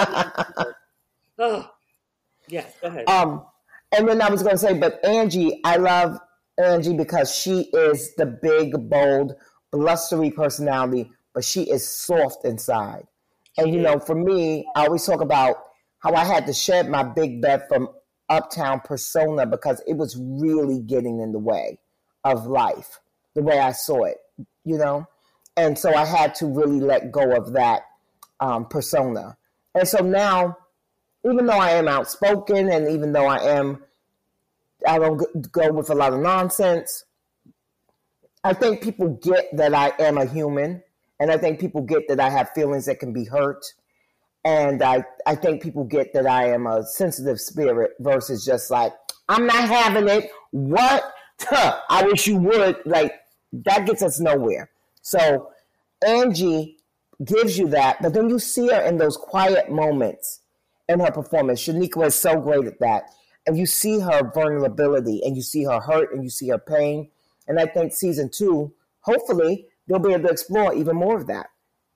Speaker 6: Oh, yes, go ahead.
Speaker 8: Um, and then I was going to say, but Angie, I love Angie because she is the big, bold, blustery personality, but she is soft inside. And, you know, for me, I always talk about how I had to shed my big bed from uptown persona because it was really getting in the way of life, the way I saw it, you know? And so I had to really let go of that um, persona. And so now, even though I am outspoken and even though I am, I don't go with a lot of nonsense, I think people get that I am a human. And I think people get that I have feelings that can be hurt. And I, I think people get that I am a sensitive spirit versus just like, I'm not having it. What? Huh, I wish you would. Like, that gets us nowhere. So Angie gives you that. But then you see her in those quiet moments in her performance. Shaniqua is so great at that. And you see her vulnerability and you see her hurt and you see her pain. And I think season two, hopefully, they'll be able to explore even more of that.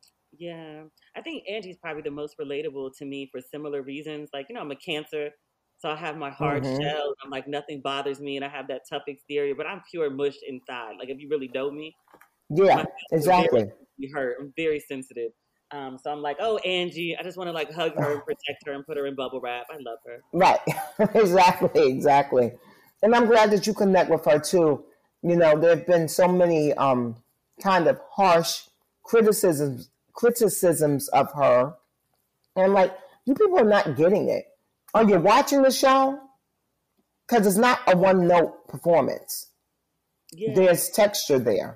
Speaker 6: Yeah. I think Angie's probably the most relatable to me for similar reasons. Like, you know, I'm a Cancer, so I have my hard
Speaker 8: Mhm.
Speaker 6: shell. I'm like, nothing bothers me, and I have that tough exterior, but I'm pure mush inside. Like, if you really know me,
Speaker 8: Yeah,
Speaker 6: my
Speaker 8: exactly.
Speaker 6: be hurt. I'm very sensitive. Um, so I'm like, oh, Angie, I just want to like hug her and protect her and put her in bubble wrap. I love her.
Speaker 8: Right. Exactly, exactly. And I'm glad that you connect with her too. You know, there have been so many um, kind of harsh criticisms criticisms of her. And I'm like, you people are not getting it. Are you watching the show? Because it's not a one-note performance.
Speaker 6: Yeah.
Speaker 8: There's texture there.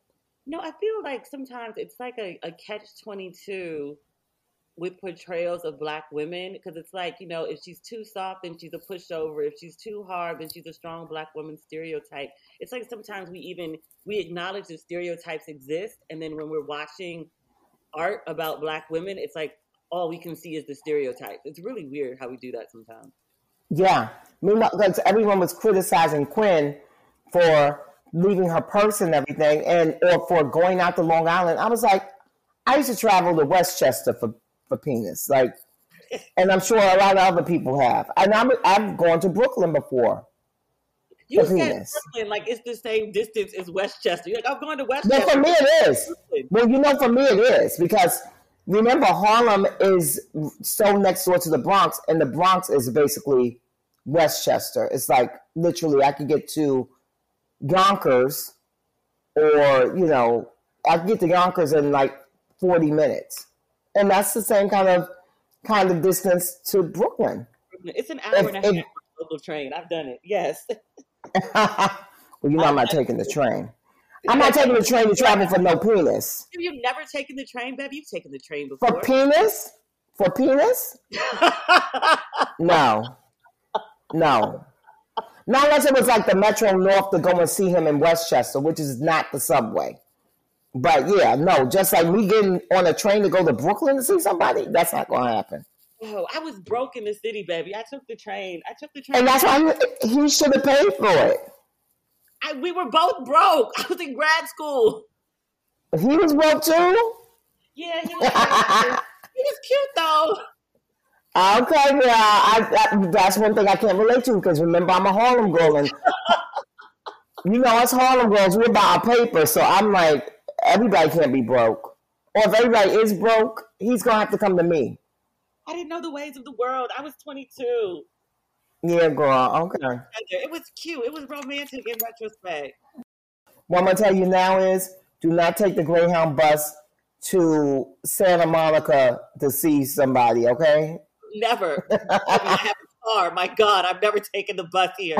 Speaker 6: No, I feel like sometimes it's like a, a catch twenty-two with portrayals of Black women, because it's like, you know, if she's too soft, then she's a pushover. If she's too hard, then she's a strong Black woman stereotype. It's like sometimes we even, we acknowledge that stereotypes exist, and then when we're watching art about Black women, it's like all we can see is the stereotype. It's really weird how we do that sometimes.
Speaker 8: Yeah. Meanwhile, because everyone was criticizing Quinn for leaving her purse and everything, and or for going out to Long Island. I was like, I used to travel to Westchester for, for penis, like, and I'm sure a lot of other people have. And I'm, I've gone to Brooklyn before.
Speaker 6: You
Speaker 8: for
Speaker 6: said
Speaker 8: penis.
Speaker 6: Brooklyn like it's the same distance as Westchester. You're like, I'm going to Westchester.
Speaker 8: Well, for me it is. Well, you know, for me it is because remember Harlem is so next door to the Bronx, and the Bronx is basically Westchester. It's like literally I could get to Yonkers, or you know, I could get to Yonkers in like forty minutes, and that's the same kind of kind of distance to Brooklyn.
Speaker 6: It's an hour
Speaker 8: If-
Speaker 6: and a
Speaker 8: if-
Speaker 6: half on the local train. I've done it. Yes.
Speaker 8: Well, you know, I'm not taking the train. I'm not taking the train to travel for no penis.
Speaker 6: Have you never taken the train, baby? You've taken the train
Speaker 8: For
Speaker 6: before.
Speaker 8: penis? For penis? No. No. Not unless it was like the Metro North to go and see him in Westchester, which is not the subway. But yeah, no, just like me getting on a train to go to Brooklyn to see somebody, that's not going to happen.
Speaker 6: Oh, I was broke in the city, baby. I took the train. I took the train.
Speaker 8: And that's why he, he should have paid for it.
Speaker 6: I, we were both broke. I was in grad school.
Speaker 8: He was broke too?
Speaker 6: Yeah, he was broke. He was cute though.
Speaker 8: Okay, girl. I, I, that's one thing I can't relate to because remember, I'm a Harlem girl. And you know, us Harlem girls, we're about our paper. So I'm like, everybody can't be broke. Or if everybody is broke, he's going to have to come to me.
Speaker 6: I didn't know the ways of the world. I was twenty-two.
Speaker 8: Yeah, girl. Okay.
Speaker 6: It was cute. It was romantic in retrospect. Never. I have a car. My God, I've never taken the bus here.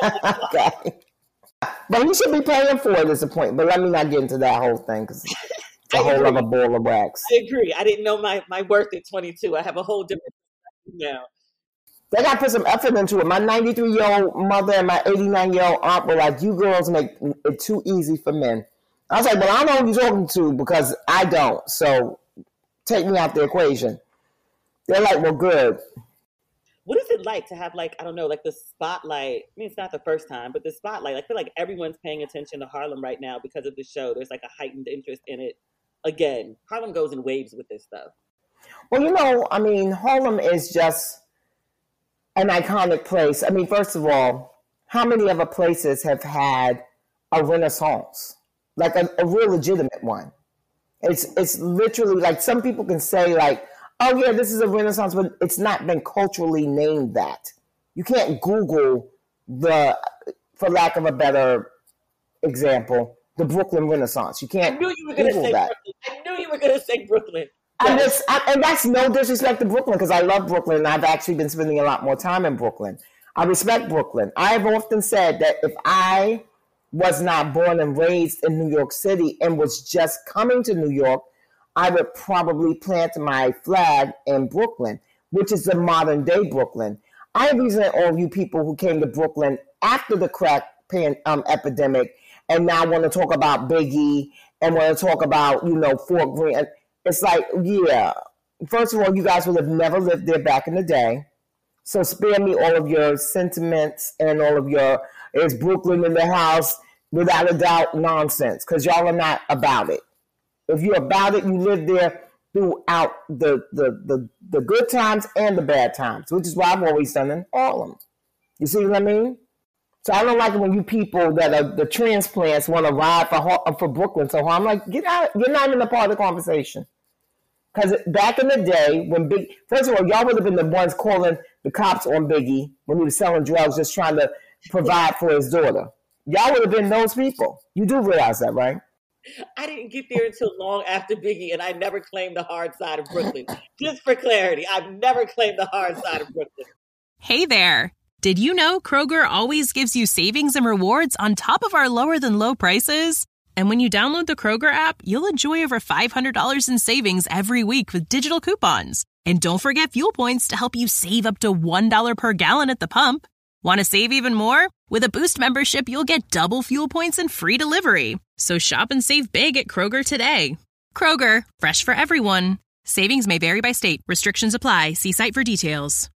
Speaker 8: Okay. But he should be paying for it, is the point. But let me not get into that whole thing because it's a I whole agree. other ball of wax.
Speaker 6: I agree. I didn't know my, my worth at twenty-two. I have a whole different now.
Speaker 8: They got to put some effort into it. My ninety-three-year-old mother and my eighty-nine-year-old aunt were like, you girls make it too easy for men. I was like, well, I don't know who you're talking to because I don't. So take me out the equation. They're like, well, good.
Speaker 6: What is it like to have, like, I don't know, like the spotlight? I mean, it's not the first time, but the spotlight. I feel like everyone's paying attention to Harlem right now because of the show. There's like a heightened interest in it. Again, Harlem goes in waves with this stuff.
Speaker 8: Well, you know, I mean, Harlem is just an iconic place. I mean, first of all, how many other places have had a renaissance? Like a, a real legitimate one. It's it's literally like some people can say like, oh yeah, this is a renaissance, but it's not been culturally named that. You can't Google the, for lack of a better example, the Brooklyn Renaissance. You can't
Speaker 6: I knew you were going to say that. Brooklyn. I knew you were going to say Brooklyn.
Speaker 8: And, it's, I, and that's no disrespect to Brooklyn because I love Brooklyn and I've actually been spending a lot more time in Brooklyn. I respect Brooklyn. I've often said that if I was not born and raised in New York City and was just coming to New York, I would probably plant my flag in Brooklyn, which is the modern day Brooklyn. I resent all of you people who came to Brooklyn after the crack pan, um, epidemic and now want to talk about Biggie and want to talk about, you know, Fort Greene. It's like, yeah, first of all, you guys would have never lived there back in the day. So spare me all of your sentiments and all of your, is Brooklyn in the house, without a doubt, nonsense, because y'all are not about it. If you're about it, you live there throughout the, the, the, the good times and the bad times, which is why I've always done in Harlem. You see what I mean? So I don't like it when you people that are the transplants want to ride for for Brooklyn. So I'm like, get out, you're not even a part of the conversation. Because back in the day, when Big, first of all, y'all would have been the ones calling the cops on Biggie when he was selling drugs, just trying to provide for his daughter. Y'all would have been those people. You do realize that, right?
Speaker 6: I didn't get there until long after Biggie, and I never claimed the hard side of Brooklyn. Just for clarity, I've never claimed the hard side of Brooklyn.
Speaker 9: Hey there. Did you know Kroger always gives you savings and rewards on top of our lower-than-low prices? And when you download the Kroger app, you'll enjoy over five hundred dollars in savings every week with digital coupons. And don't forget fuel points to help you save up to one dollar per gallon at the pump. Want to save even more? With a Boost membership, you'll get double fuel points and free delivery. So shop and save big at Kroger today. Kroger, fresh for everyone. Savings may vary by state. Restrictions apply. See site for details.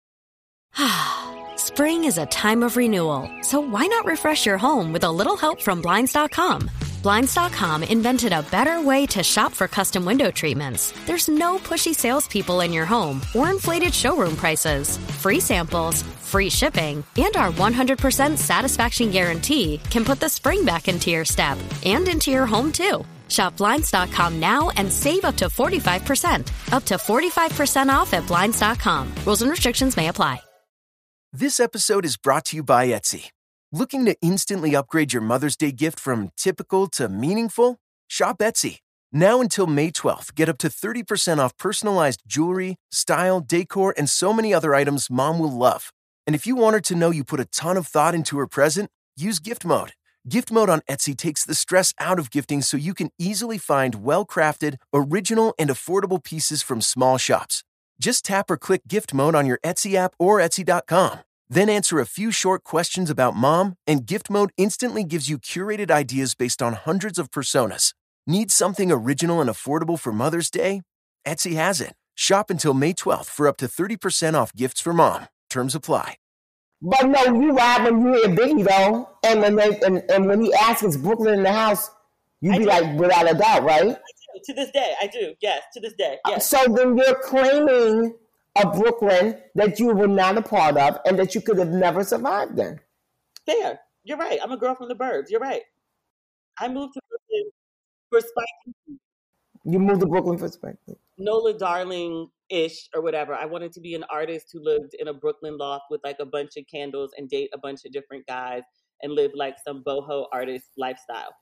Speaker 10: Spring is a time of renewal, so why not refresh your home with a little help from Blinds dot com? Blinds dot com invented a better way to shop for custom window treatments. There's no pushy salespeople in your home or inflated showroom prices. Free samples, free shipping, and our one hundred percent satisfaction guarantee can put the spring back into your step and into your home, too. Shop Blinds dot com now and save up to forty-five percent. Up to forty-five percent off at Blinds dot com. Rules and restrictions may apply.
Speaker 11: This episode is brought to you by Etsy. Looking to instantly upgrade your Mother's Day gift from typical to meaningful? Shop Etsy. Now until May twelfth, get up to thirty percent off personalized jewelry, style, decor, and so many other items Mom will love. And if you want her to know you put a ton of thought into her present, use Gift Mode. Gift Mode on Etsy takes the stress out of gifting so you can easily find well-crafted, original, and affordable pieces from small shops. Just tap or click Gift Mode on your Etsy app or Etsy dot com. Then answer a few short questions about Mom, and Gift Mode instantly gives you curated ideas based on hundreds of personas. Need something original and affordable for Mother's Day? Etsy has it. Shop until May twelfth for up to thirty percent off gifts for mom. Terms apply.
Speaker 8: But no, you ride when you hear Biggie though, and when they and, and when he asks is Brooklyn in the house, you be like without a doubt, right?
Speaker 6: I do. To this day, I do. Yes, to this day. Yes.
Speaker 8: So then you're claiming a Brooklyn that you were not a part of and that you could have never survived in.
Speaker 6: Fair. You're right. I'm a girl from the burbs. You're right. I moved to Brooklyn for Spike Lee.
Speaker 8: You moved to Brooklyn for Spike Lee.
Speaker 6: Nola Darling-ish or whatever. I wanted to be an artist who lived in a Brooklyn loft with like a bunch of candles and date a bunch of different guys and live like some boho artist lifestyle.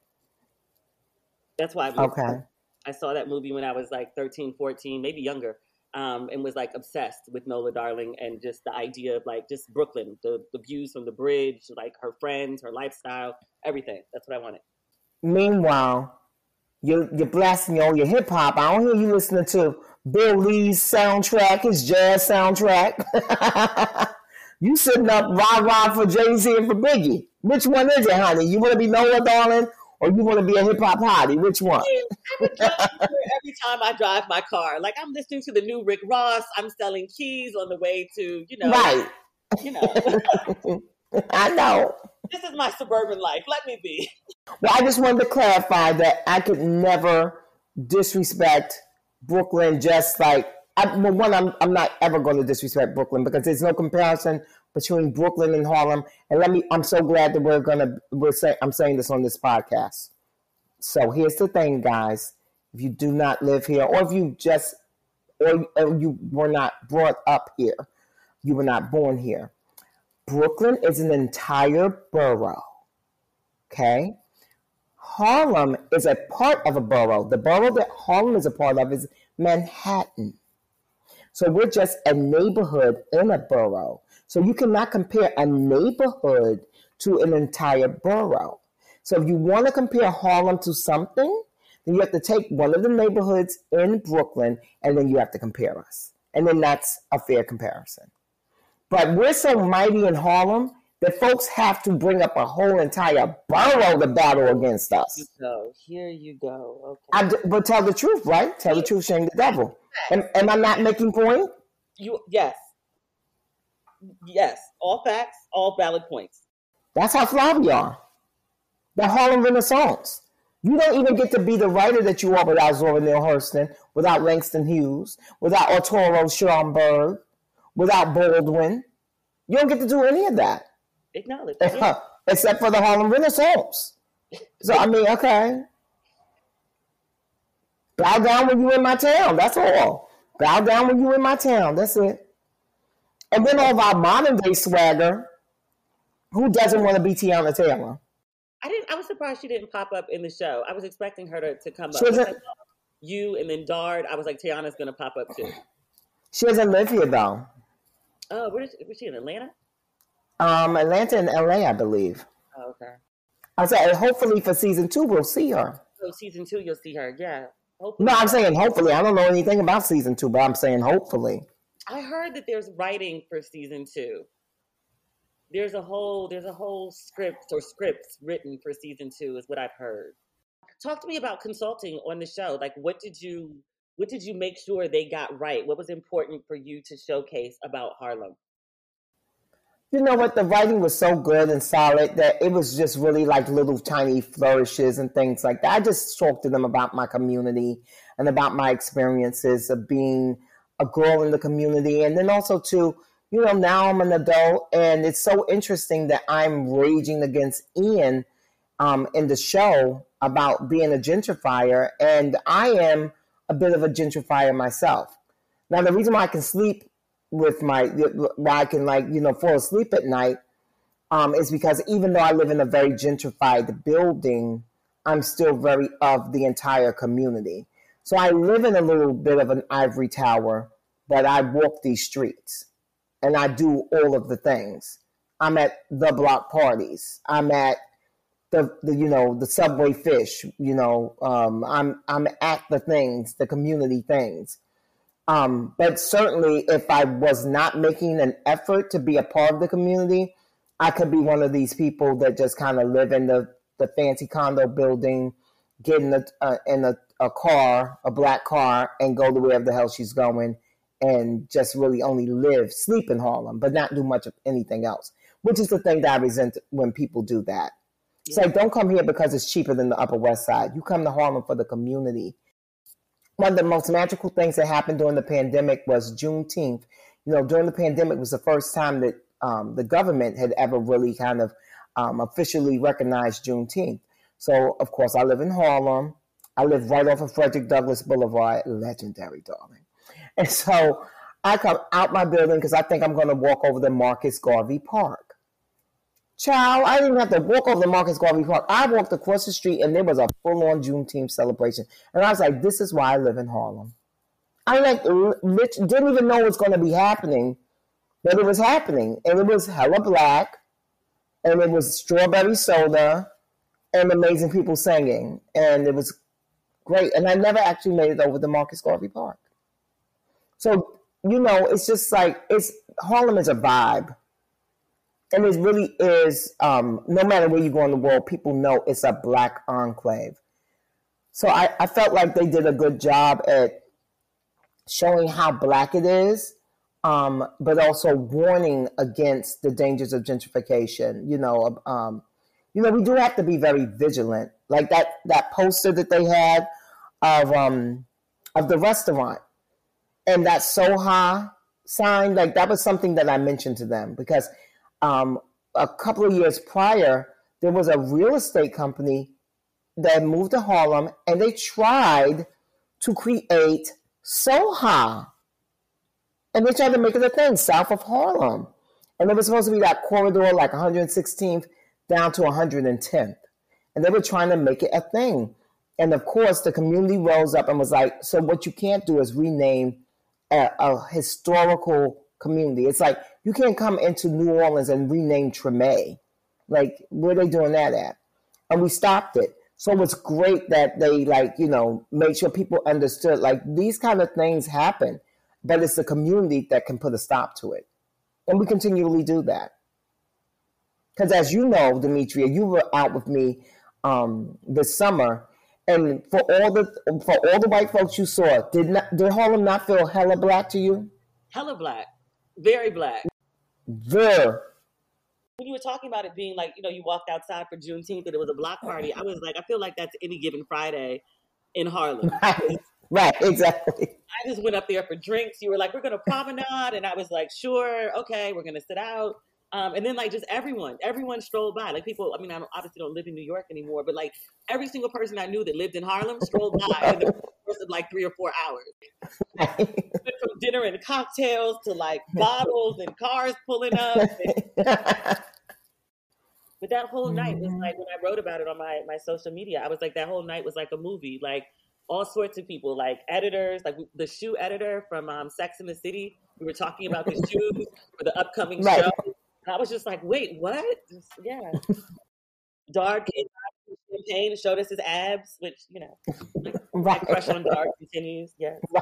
Speaker 6: That's why I moved.
Speaker 8: Okay.
Speaker 6: I saw that movie when I was like thirteen, fourteen, maybe younger, um, and was like obsessed with Nola Darling and just the idea of like just Brooklyn, the, the views from the bridge, like her friends, her lifestyle, everything. That's what I wanted.
Speaker 8: Meanwhile, you're, you're blasting all your hip hop. I don't hear you listening to Bill Lee's soundtrack, his jazz soundtrack. You sitting up rah rah for Jay-Z and for Biggie. Which one is it, honey? You want to be Nola Darling? Or you want to be a hip hop hottie? Which one?
Speaker 6: I'm every time I drive my car, like I'm listening to the new Rick Ross. I'm selling keys on the way to, you know,
Speaker 8: right?
Speaker 6: You know,
Speaker 8: I know.
Speaker 6: This is my suburban life. Let me be.
Speaker 8: Well, I just wanted to clarify that I could never disrespect Brooklyn. Just like, I, well, one, I'm I'm not ever going to disrespect Brooklyn because there's no comparison between Brooklyn and Harlem. And let me, I'm so glad that we're going to, we're saying, I'm saying this on this podcast. So here's the thing, guys. If you do not live here, or if you just, or, or you were not brought up here, you were not born here. Brooklyn is an entire borough. Okay? Harlem is a part of a borough. The borough that Harlem is a part of is Manhattan. So we're just a neighborhood in a borough. So you cannot compare a neighborhood to an entire borough. So if you want to compare Harlem to something, then you have to take one of the neighborhoods in Brooklyn and then you have to compare us. And then that's a fair comparison. But we're so mighty in Harlem that folks have to bring up a whole entire borough to battle against us.
Speaker 6: Here you go. Here you go. Okay.
Speaker 8: I, but tell the truth, right? Tell the truth, shame the devil. Am, am I not making point?
Speaker 6: You yes. Yes. All facts, all valid points.
Speaker 8: That's how fly we are. The Harlem Renaissance. You don't even get to be the writer that you are without Zora Neale Hurston, without Langston Hughes, without Arturo Schomburg, without Baldwin. You don't get to do any of that.
Speaker 6: Acknowledge.
Speaker 8: Uh, except for the Harlem Renaissance. So, I mean, okay. Bow down when you in my town. That's all. Bow down when you in my town. That's it. And then all of our modern day swagger, who doesn't want to be Tiana Taylor?
Speaker 6: I didn't. I was surprised she didn't pop up in the show. I was expecting her to, to come
Speaker 8: She
Speaker 6: up.
Speaker 8: doesn't-
Speaker 6: Like, you and then Dard. I was like, Tiana's gonna pop up too.
Speaker 8: She doesn't live here, though.
Speaker 6: Oh, where is she? Was she in Atlanta?
Speaker 8: Um, Atlanta and L A, I believe.
Speaker 6: Oh, okay.
Speaker 8: I said, hopefully for season two, we'll see her.
Speaker 6: So season two, you'll see her. Yeah. Hopefully.
Speaker 8: No, I'm saying hopefully. I don't know anything about season two, but I'm saying hopefully.
Speaker 6: I heard that there's writing for season two. There's a whole there's a whole script or scripts written for season two, is what I've heard. Talk to me about consulting on the show. Like, what did you what did you make sure they got right? What was important for you to showcase about Harlem?
Speaker 8: You know what? The writing was so good and solid that it was just really like little tiny flourishes and things like that. I just talked to them about my community and about my experiences of being a girl in the community. And then also too, you know, now I'm an adult and it's so interesting that I'm raging against Ian um, in the show about being a gentrifier. And I am a bit of a gentrifier myself. Now, the reason why I can sleep with my, why I can like, you know, fall asleep at night um, is because even though I live in a very gentrified building, I'm still very of the entire community. So I live in a little bit of an ivory tower, but I walk these streets and I do all of the things. I'm at the block parties. I'm at the, the you know, the Subway Fish, you know, um, I'm, I'm at the things, the community things. Um, but certainly if I was not making an effort to be a part of the community, I could be one of these people that just kind of live in the, the fancy condo building, get in, a, uh, in a, a car, a black car, and go to wherever the hell she's going and just really only live, sleep in Harlem, but not do much of anything else, which is the thing that I resent when people do that. It's yeah. like, don't come here because it's cheaper than the Upper West Side. You come to Harlem for the community. One of the most magical things that happened during the pandemic was Juneteenth. You know, during the pandemic was the first time that um, the government had ever really kind of um, officially recognized Juneteenth. So, of course, I live in Harlem. I live right off of Frederick Douglass Boulevard, legendary, darling. And so I come out my building because I think I'm going to walk over to Marcus Garvey Park. Child, I didn't have to walk over to Marcus Garvey Park. I walked across the street and there was a full-on Juneteenth celebration. And I was like, this is why I live in Harlem. I like didn't even know it was going to be happening, but it was happening. And it was hella black, and it was strawberry soda, and amazing people singing. And it was great. And I never actually made it over to Marcus Garvey Park. So, you know, it's just like, it's Harlem is a vibe. And it really is, um, no matter where you go in the world, people know it's a black enclave. So I, I felt like they did a good job at showing how black it is, um, but also warning against the dangers of gentrification. You know, um, you know, we do have to be very vigilant. Like that that poster that they had of um, of the restaurant and that Soha sign, like that was something that I mentioned to them because um, a couple of years prior, there was a real estate company that moved to Harlem and they tried to create Soha. And they tried to make it a thing south of Harlem. And it was supposed to be that corridor like one hundred sixteenth down to one hundred tenth. And they were trying to make it a thing. And of course, the community rose up and was like, so what you can't do is rename a, a historical community. It's like, you can't come into New Orleans and rename Treme. Like, where are they doing that at? And we stopped it. So it was great that they, like, you know, made sure people understood, like, these kind of things happen, but it's the community that can put a stop to it. And we continually do that. Because as you know, Demetria, you were out with me um, this summer, and for all the for all the white folks you saw, did not did Harlem not feel hella black to you?
Speaker 6: Hella black. Very black.
Speaker 8: Very.
Speaker 6: When you were talking about it being like, you know, you walked outside for Juneteenth and it was a block party, I was like, I feel like that's any given Friday in Harlem.
Speaker 8: Right, right, exactly.
Speaker 6: I just went up there for drinks. You were like, we're going to promenade. And I was like, sure, okay, we're going to sit out. Um, and then like just everyone, everyone strolled by. Like people, I mean, I obviously don't live in New York anymore, but like every single person I knew that lived in Harlem strolled by in the course of like three or four hours. From dinner and cocktails to like bottles and cars pulling up. And... But that whole night was like, when I wrote about it on my, my social media, I was like, that whole night was like a movie. Like all sorts of people, like editors, like the shoe editor from um, Sex and the City. We were talking about the shoes for the upcoming right. show. And I was just like, wait, what? Just, yeah. Dark Champagne showed us his abs, which, you know, like, right. my crush on Dark continues. Yes. Right.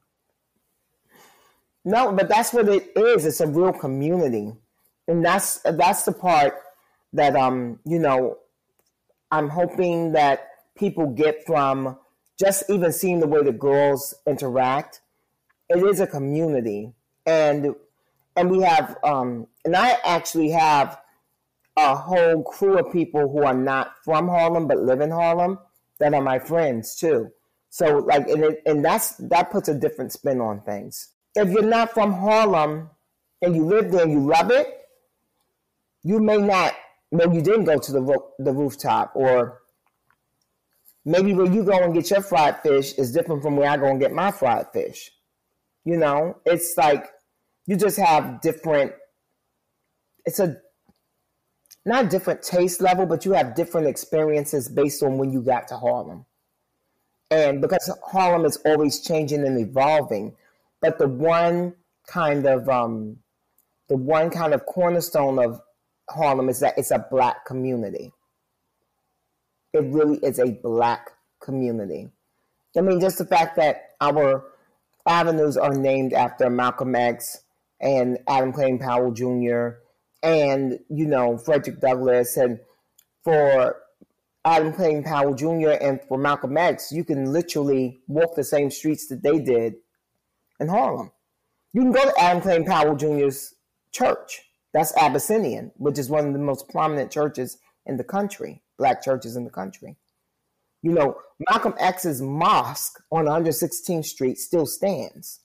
Speaker 8: No, but that's what it is. It's a real community. And that's that's the part that, um, you know, I'm hoping that people get from just even seeing the way the girls interact. It is a community. And and we have, um, and I actually have a whole crew of people who are not from Harlem but live in Harlem that are my friends too. So like, and, it, and that's that puts a different spin on things. If you're not from Harlem and you live there and you love it, you may not, maybe you didn't go to the ro- the rooftop, or maybe where you go and get your fried fish is different from where I go and get my fried fish. You know, it's like you just have different, it's a, not different taste level, but you have different experiences based on when you got to Harlem. And because Harlem is always changing and evolving, but the one kind of, um, the one kind of cornerstone of Harlem is that it's a Black community. It really is a Black community. I mean, just the fact that our avenues are named after Malcolm X and Adam Clayton Powell Junior and, you know, Frederick Douglass. And for Adam Clayton Powell Junior and for Malcolm X, you can literally walk the same streets that they did in Harlem. You can go to Adam Clayton Powell Junior's church. That's Abyssinian, which is one of the most prominent churches in the country, black churches in the country. You know, Malcolm X's mosque on one hundred sixteenth Street still stands.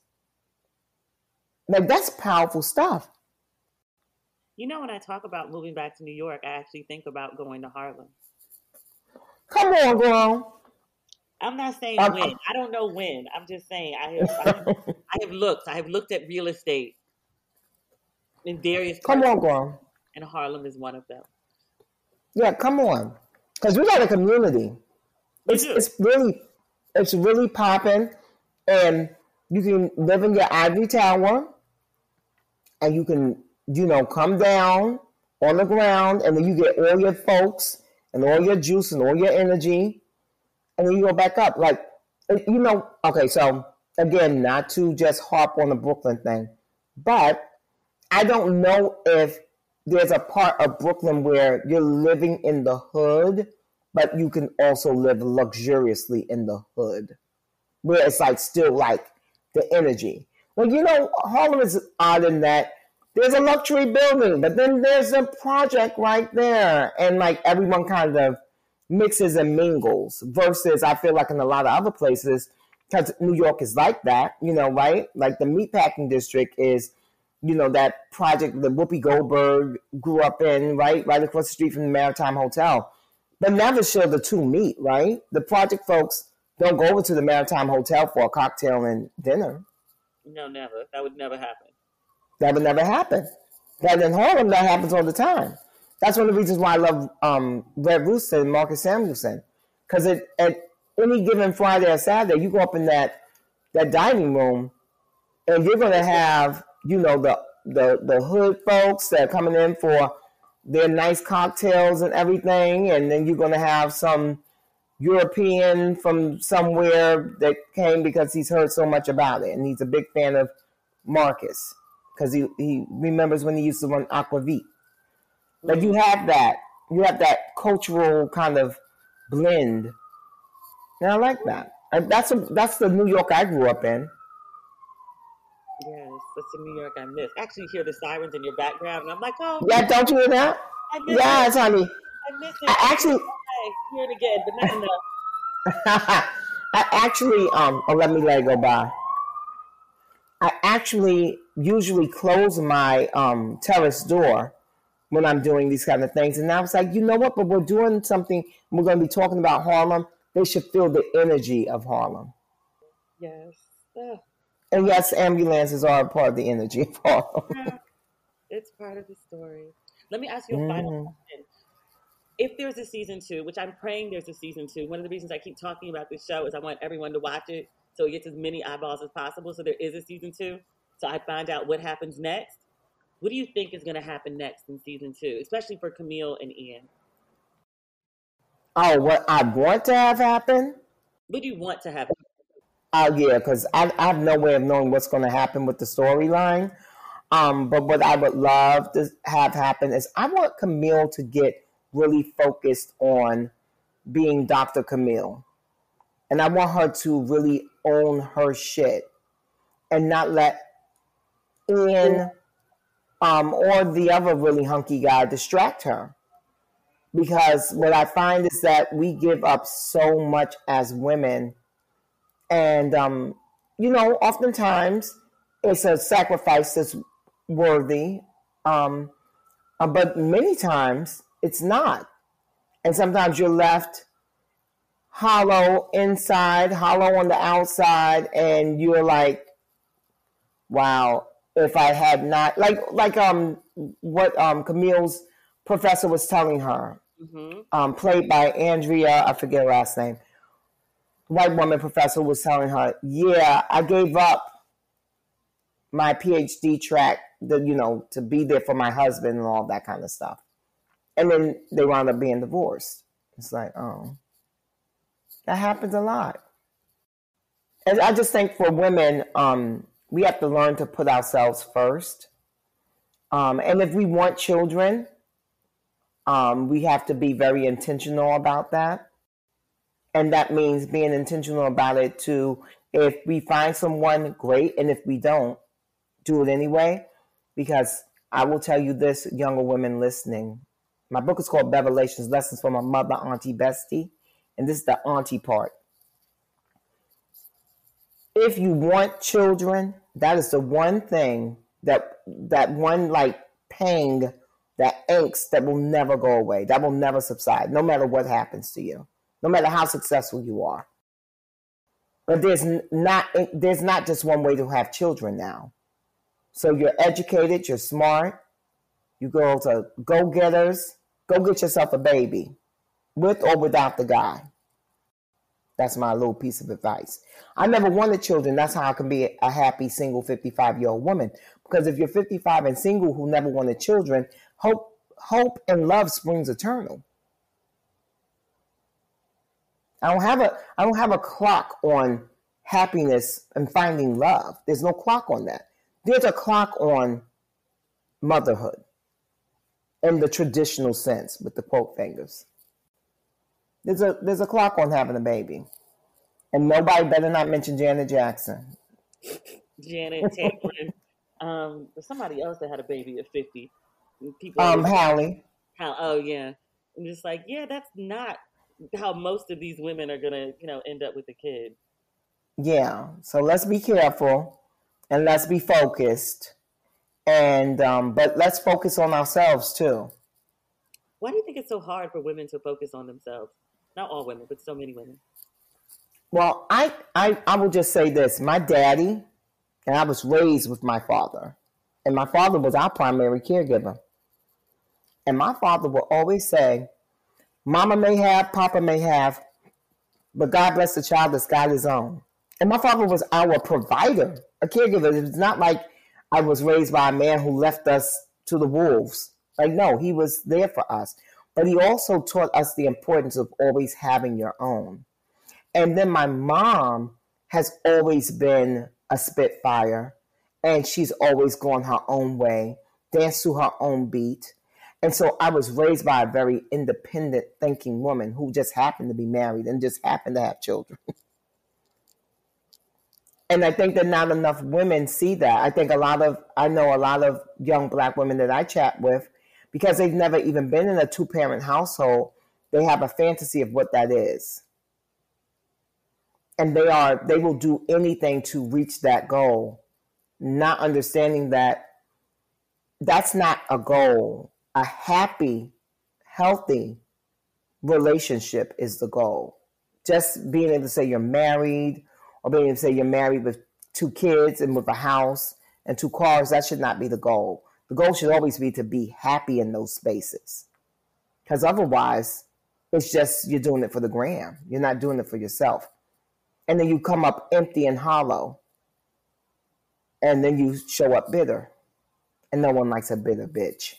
Speaker 8: Like, that's powerful stuff.
Speaker 6: You know, when I talk about moving back to New York, I actually think about going to Harlem.
Speaker 8: Come on, girl.
Speaker 6: I'm not saying
Speaker 8: Um,
Speaker 6: when. I don't know when. I'm just saying I have, I have, I have looked. I have looked at real estate in various
Speaker 8: Come
Speaker 6: parts,
Speaker 8: on, girl.
Speaker 6: and Harlem is one of them.
Speaker 8: Yeah, come on. Because we got a community. It's, it's really, it's really popping. And you can live in your ivory tower. And you can, you know, come down on the ground. And then you get all your folks and all your juice and all your energy. And then you go back up. Like, you know, okay, so again, not to just harp on the Brooklyn thing. But I don't know if there's a part of Brooklyn where you're living in the hood, but you can also live luxuriously in the hood, where it's like still like the energy. Well, you know, Harlem is odd in that there's a luxury building, but then there's a project right there, and like everyone kind of mixes and mingles. Versus, I feel like in a lot of other places, because New York is like that, you know, right? Like the meatpacking district is, you know, that project that Whoopi Goldberg grew up in, right? Right across the street from the Maritime Hotel. But never should the two meet, right? The project folks don't go over to the Maritime Hotel for a cocktail and dinner.
Speaker 6: No, never. That would never happen.
Speaker 8: That would never happen. But in Harlem, that happens all the time. That's one of the reasons why I love um, Red Rooster and Marcus Samuelson. Because at any given Friday or Saturday, you go up in that, that dining room, and you're going to have, you know, the, the the hood folks that are coming in for their nice cocktails and everything, and then you're going to have some European from somewhere that came because he's heard so much about it, and he's a big fan of Marcus because he, he remembers when he used to run Aquavit. Like, you have that. You have that cultural kind of blend. And I like that. And that's, a, that's the New York I grew up in.
Speaker 6: Yes, that's the New York I miss. Actually, hear the sirens in your background, and I'm like, oh.
Speaker 8: Yeah, don't you hear that?
Speaker 6: I miss
Speaker 8: yes,
Speaker 6: it.
Speaker 8: honey.
Speaker 6: I miss it.
Speaker 8: I actually.
Speaker 6: I hear it again, but not enough.
Speaker 8: I actually, um, oh, let me let it go by. I actually usually close my um, terrace door when I'm doing these kind of things. And I was like, you know what? But we're doing something. We're going to be talking about Harlem. They should feel the energy of Harlem.
Speaker 6: Yes. Ugh.
Speaker 8: And yes, ambulances are a part of the energy of Harlem.
Speaker 6: Yeah, it's part of the story. Let me ask you a
Speaker 8: Mm.
Speaker 6: final question. If there's a season two, which I'm praying there's a season two, one of the reasons I keep talking about this show is I want everyone to watch it so it gets as many eyeballs as possible. So there is a season two. So I find out what happens next. What do you think is going to happen next in season two, especially for Camille and Ian?
Speaker 8: Oh, what I want to have happen?
Speaker 6: What do you want to happen?
Speaker 8: Oh, yeah, because I, I have no way of knowing what's going to happen with the storyline. Um, but what I would love to have happen is I want Camille to get really focused on being Doctor Camille. And I want her to really own her shit and not let Ian um, or the other really hunky guy distract her. Because what I find is that we give up so much as women. And, um, you know, oftentimes it's a sacrifice that's worthy. Um, uh, but many times it's not. And sometimes you're left hollow inside, hollow on the outside. And you're like, wow, if I had not, like, like um, what um, Camille's professor was telling her, mm-hmm. um, played by Andrea, I forget her last name. White woman professor was telling her, yeah, I gave up my PhD track, the, you know, to be there for my husband and all that kind of stuff. And then they wound up being divorced. It's like, oh, that happens a lot. And I just think for women, um, we have to learn to put ourselves first. Um, and if we want children, um, we have to be very intentional about that. And that means being intentional about it too. If we find someone, great. And if we don't, do it anyway, because I will tell you this, younger women listening. My book is called Bevelations, Lessons from a Mother, Auntie, Bestie. And this is the auntie part. If you want children, that is the one thing, that that one like pang, that angst that will never go away, that will never subside, no matter what happens to you, no matter how successful you are. But there's not there's not just one way to have children now. So you're educated, you're smart, you go to go-getters, go get yourself a baby, with or without the guy. That's my little piece of advice. I never wanted children. That's how I can be a happy, single, fifty-five-year-old woman. Because if you're fifty-five and single who never wanted children, hope, hope and love springs eternal. I don't have a, I don't have a clock on happiness and finding love. There's no clock on that. There's a clock on motherhood in the traditional sense with the quote fingers. There's a there's a clock on having a baby. And nobody better not mention Janet Jackson.
Speaker 6: Janet, Tamron. um, there's somebody else that had a baby at fifty. People
Speaker 8: um, Hallie.
Speaker 6: How? Oh, yeah. I'm just like, yeah, that's not how most of these women are going to, you know, end up with a kid.
Speaker 8: Yeah. So let's be careful and let's be focused. And um, but let's focus on ourselves, too.
Speaker 6: Why do you think it's so hard for women to focus on themselves? Not all women, but so many women.
Speaker 8: Well, I, I, I will just say this. My daddy, and I was raised with my father, and my father was our primary caregiver. And my father would always say, Mama may have, Papa may have, but God bless the child that's got his own. And my father was our provider, a caregiver. It's not like I was raised by a man who left us to the wolves. Like, no, he was there for us. But he also taught us the importance of always having your own. And then my mom has always been a spitfire, and she's always gone her own way, danced to her own beat. And so I was raised by a very independent thinking woman who just happened to be married and just happened to have children. And I think that not enough women see that. I think a lot of, I know a lot of young Black women that I chat with, because they've never even been in a two-parent household, they have a fantasy of what that is. And they are, they will do anything to reach that goal, not understanding that that's not a goal. A happy, healthy relationship is the goal. Just being able to say you're married, or being able to say you're married with two kids and with a house and two cars, that should not be the goal. The goal should always be to be happy in those spaces. Because otherwise, it's just you're doing it for the gram. You're not doing it for yourself. And then you come up empty and hollow. And then you show up bitter. And no one likes a bitter bitch.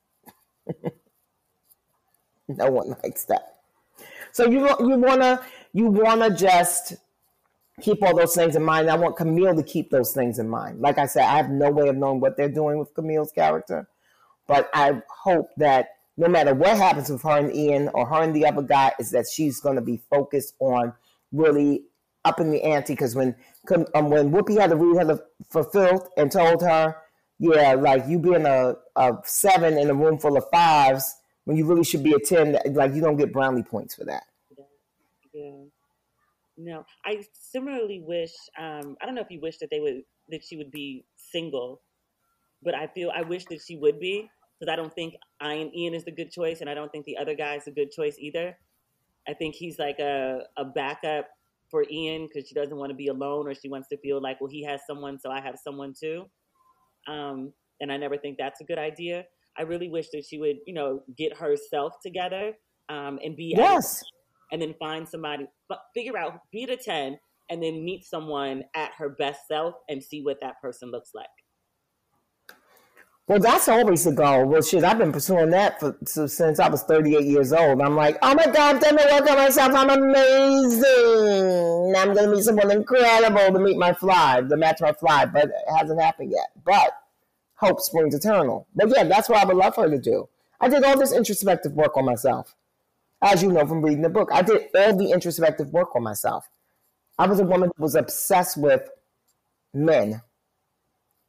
Speaker 8: No one likes that. So you you wanna you wanna just keep all those things in mind. I want Camille to keep those things in mind. Like I said, I have no way of knowing what they're doing with Camille's character, but I hope that no matter what happens with her and Ian or her and the other guy, is that she's going to be focused on really upping the ante. Because when um, when Whoopi had to read her for filth and told her, yeah, like you being a, a seven in a room full of fives when you really should be a ten, like you don't get brownie points for that.
Speaker 6: Yeah. No, I similarly wish, um, I don't know if you wish that they would, that she would be single, but I feel, I wish that she would be, because I don't think Ian, Ian is the good choice, and I don't think the other guy is a good choice either. I think he's like a, a backup for Ian, because she doesn't want to be alone, or she wants to feel like, well, he has someone, so I have someone too. Um, and I never think that's a good idea. I really wish that she would, you know, get herself together um, and be
Speaker 8: yes.
Speaker 6: and then find somebody, but figure out, be at a ten, and then meet someone at her best self and see what that person looks like.
Speaker 8: Well, that's always the goal. Well, shit, I've been pursuing that for, so, since I was thirty-eight years old. I'm like, oh my God, let me work on myself. I'm amazing. I'm going to meet someone incredible to meet my fly, to match my fly, but it hasn't happened yet. But hope springs eternal. But yeah, that's what I would love her to do. I did all this introspective work on myself. As you know from reading the book, I did all the introspective work on myself. I was a woman who was obsessed with men.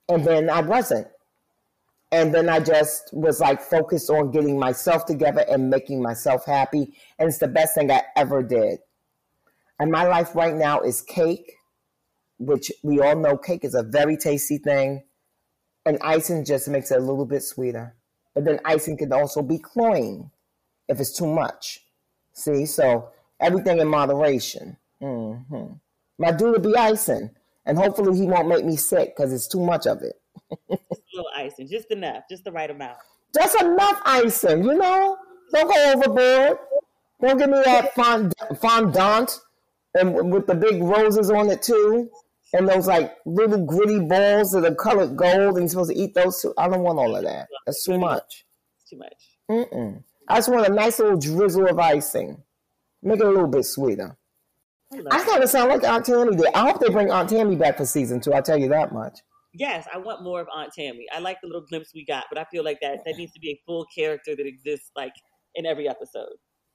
Speaker 8: And then I wasn't. And then I just was like focused on getting myself together and making myself happy. And it's the best thing I ever did. And my life right now is cake, which we all know cake is a very tasty thing. And icing just makes it a little bit sweeter. But then icing can also be cloying if it's too much. See, so everything in moderation. Mm-hmm. My dude will be icing. And hopefully he won't make me sick because it's too much of it.
Speaker 6: Just a little icing, just enough, just the right amount.
Speaker 8: Just enough icing, you know? Don't go overboard. Don't give me that fond, fondant and with the big roses on it too. And those like little gritty balls that are colored gold and you're supposed to eat those too. I don't want all of that. That's too much.
Speaker 6: It's too much.
Speaker 8: Mm-mm. I just want a nice little drizzle of icing. Make it a little bit sweeter. I, I kind of sound like Aunt Tammy did. I hope they bring Aunt Tammy back for season two. I'll tell you that much.
Speaker 6: Yes, I want more of Aunt Tammy. I like the little glimpse we got, but I feel like that that needs to be a full character that exists like in every episode.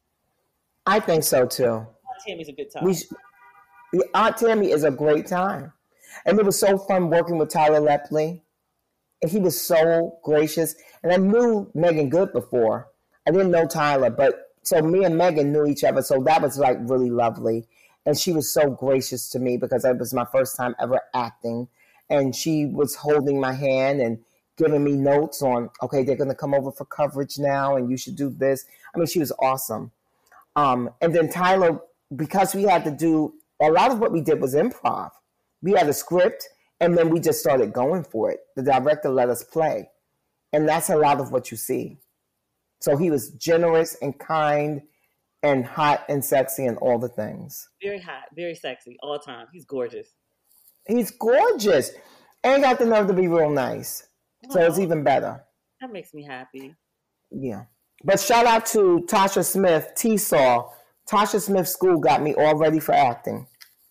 Speaker 8: I think so too.
Speaker 6: Aunt Tammy's a good time.
Speaker 8: We sh- Aunt Tammy is a great time. And it was so fun working with Tyler Lepley. And he was so gracious. And I knew Megan Good before. I didn't know Tyler, but so me and Megan knew each other. So that was like really lovely. And she was so gracious to me because it was my first time ever acting. And she was holding my hand and giving me notes on, okay, they're going to come over for coverage now and you should do this. I mean, she was awesome. Um, and then Tyler, because we had to do, a lot of what we did was improv. We had a script and then we just started going for it. The director let us play. And that's a lot of what you see. So he was generous and kind and hot and sexy and all the things.
Speaker 6: Very hot, very sexy, all the time. He's gorgeous.
Speaker 8: He's gorgeous. And got the nerve to be real nice. So oh, it's even better.
Speaker 6: That makes me happy.
Speaker 8: Yeah. But shout out to Tasha Smith, T-Saw. Tasha Smith School got me all ready for acting.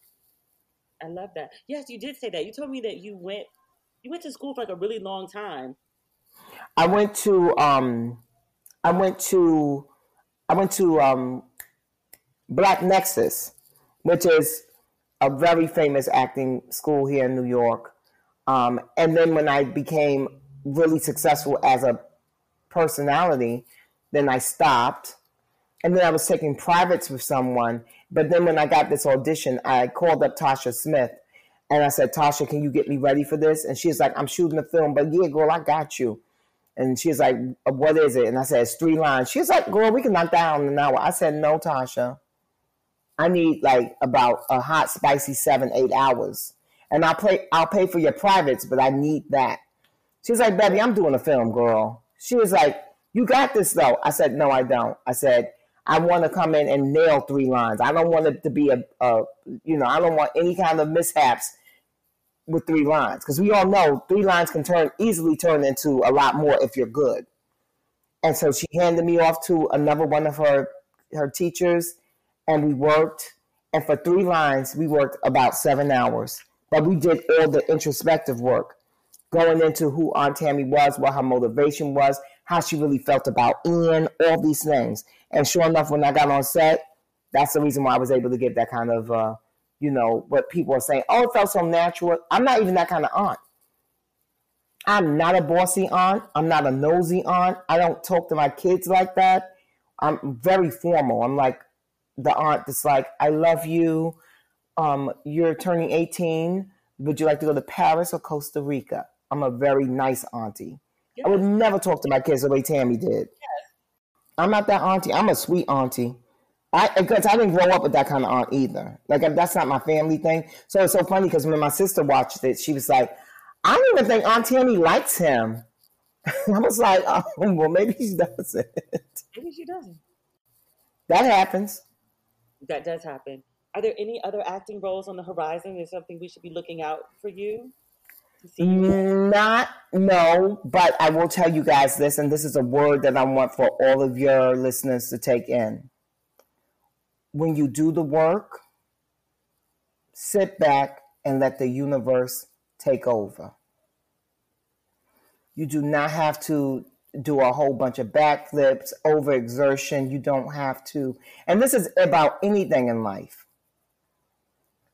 Speaker 6: I love that. Yes, you did say that. You told me that you went you went to school for like a really long time.
Speaker 8: I went to um I went to I went to um Black Nexus, which is a very famous acting school here in New York. Um, and then when I became really successful as a personality, then I stopped. And then I was taking privates with someone. But then when I got this audition, I called up Tasha Smith. And I said, Tasha, can you get me ready for this? And she's like, I'm shooting a film. But yeah, girl, I got you. And she's like, what is it? And I said, it's three lines. She's like, girl, we can knock that out in an hour. I said, no, Tasha. I need like about a hot, spicy seven, eight hours. And I'll pay, I'll pay for your privates, but I need that. She's like, baby, I'm doing a film, girl. She was like, you got this though. I said, no, I don't. I said, I want to come in and nail three lines. I don't want it to be a, a you know, I don't want any kind of mishaps with three lines. Because we all know three lines can turn easily turn into a lot more if you're good. And so she handed me off to another one of her, her teachers, and we worked. And for three lines, we worked about seven hours. But we did all the introspective work, going into who Aunt Tammy was, what her motivation was, how she really felt about Ian, all these things. And sure enough, when I got on set, that's the reason why I was able to get that kind of, uh, you know, what people are saying, oh, it felt so natural. I'm not even that kind of aunt. I'm not a bossy aunt. I'm not a nosy aunt. I don't talk to my kids like that. I'm very formal. I'm like the aunt that's like, I love you. Um, you're turning eighteen. Would you like to go to Paris or Costa Rica? I'm a very nice auntie. Yes. I would never talk to my kids the way Tammy did. Yes. I'm not that auntie. I'm a sweet auntie. I because I didn't grow up with that kind of aunt either. Like that's not my family thing. So it's so funny because when my sister watched it, she was like, I don't even think Aunt Tammy likes him. I was like, oh, well, maybe she doesn't.
Speaker 6: Maybe she doesn't.
Speaker 8: That happens.
Speaker 6: That does happen. Are there any other acting roles on the horizon? Is something we should be looking out for you? To see you?
Speaker 8: Not, no, but I will tell you guys this, and this is a word that I want for all of your listeners to take in. When you do the work, sit back and let the universe take over. You do not have to do a whole bunch of backflips, overexertion. You don't have to. And this is about anything in life.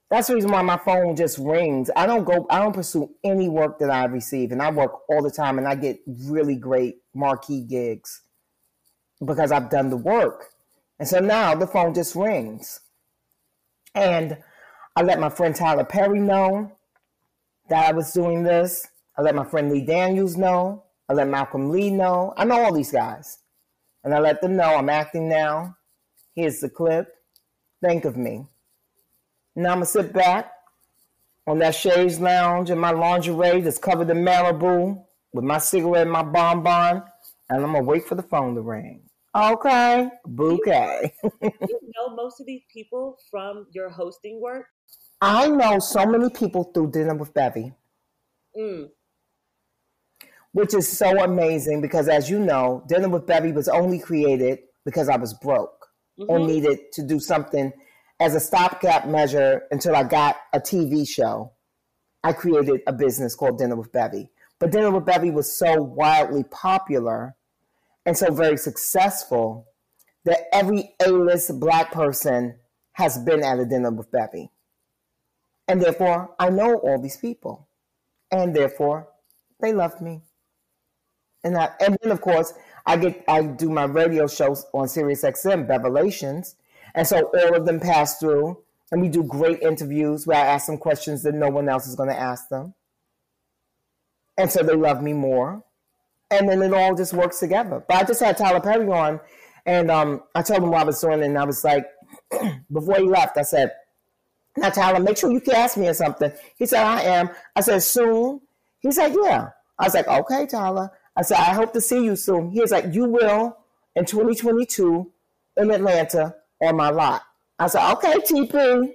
Speaker 8: That's the reason why my phone just rings. I don't go, I don't pursue any work that I receive. And I work all the time and I get really great marquee gigs because I've done the work. And so now the phone just rings. And I let my friend Tyler Perry know that I was doing this. I let my friend Lee Daniels know. I let Malcolm Lee know. I know all these guys. And I let them know I'm acting now. Here's the clip. Think of me. Now I'm going to sit back on that chaise lounge in my lingerie that's covered in Malibu with my cigarette and my bonbon, and I'm going to wait for the phone to ring. Okay, bouquet.
Speaker 6: You know most of these people from your hosting work?
Speaker 8: I know so many people through Dinner with Bevy,
Speaker 6: mm.
Speaker 8: which is so amazing because, as you know, Dinner with Bevy was only created because I was broke mm-hmm. or needed to do something as a stopgap measure until I got a T V show. I created a business called Dinner with Bevy. But Dinner with Bevy was so wildly popular and so very successful that every A-list Black person has been at a Dinner with Bevy. And therefore, I know all these people. And therefore, they love me. And I, and then, of course, I get I do my radio shows on Sirius X M, Bevelations. And so all of them pass through, and we do great interviews where I ask them questions that no one else is going to ask them. And so they love me more. And then it all just works together. But I just had Tyler Perry on, and um, I told him what I was doing, and I was like, before he left, I said, now, Tyler, make sure you can ask me or something. He said, I am. I said, soon? He said, yeah. I was like, okay, Tyler. I said, I hope to see you soon. He was like, you will in twenty twenty-two in Atlanta on my lot. I said, okay, T P.
Speaker 6: Okay.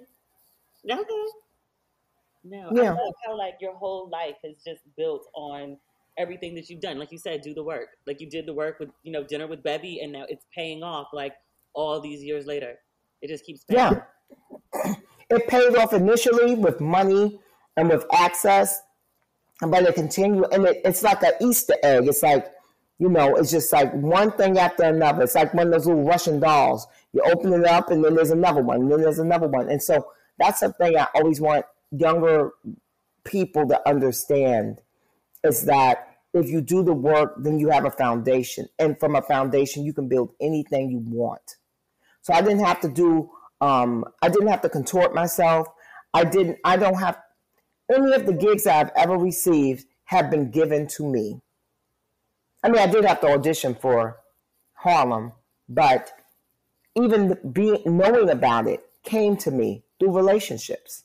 Speaker 6: No,
Speaker 8: yeah.
Speaker 6: I love how like your whole life is just built on everything that you've done. Like you said, do the work. Like you did the work with, you know, Dinner with Bevy, and now it's paying off like all these years later. It just keeps paying
Speaker 8: yeah. off. It paid off initially with money and with access, but it continued, and it, it's like an Easter egg. It's like, you know, it's just like one thing after another. It's like one of those little Russian dolls. You open it up, and then there's another one, and then there's another one. And so that's something I always want younger people to understand, is that if you do the work, then you have a foundation. And from a foundation, you can build anything you want. So I didn't have to do, um, I didn't have to contort myself. I didn't, I don't have, any of the gigs that I've ever received have been given to me. I mean, I did have to audition for Harlem, but even being, knowing about it came to me through relationships.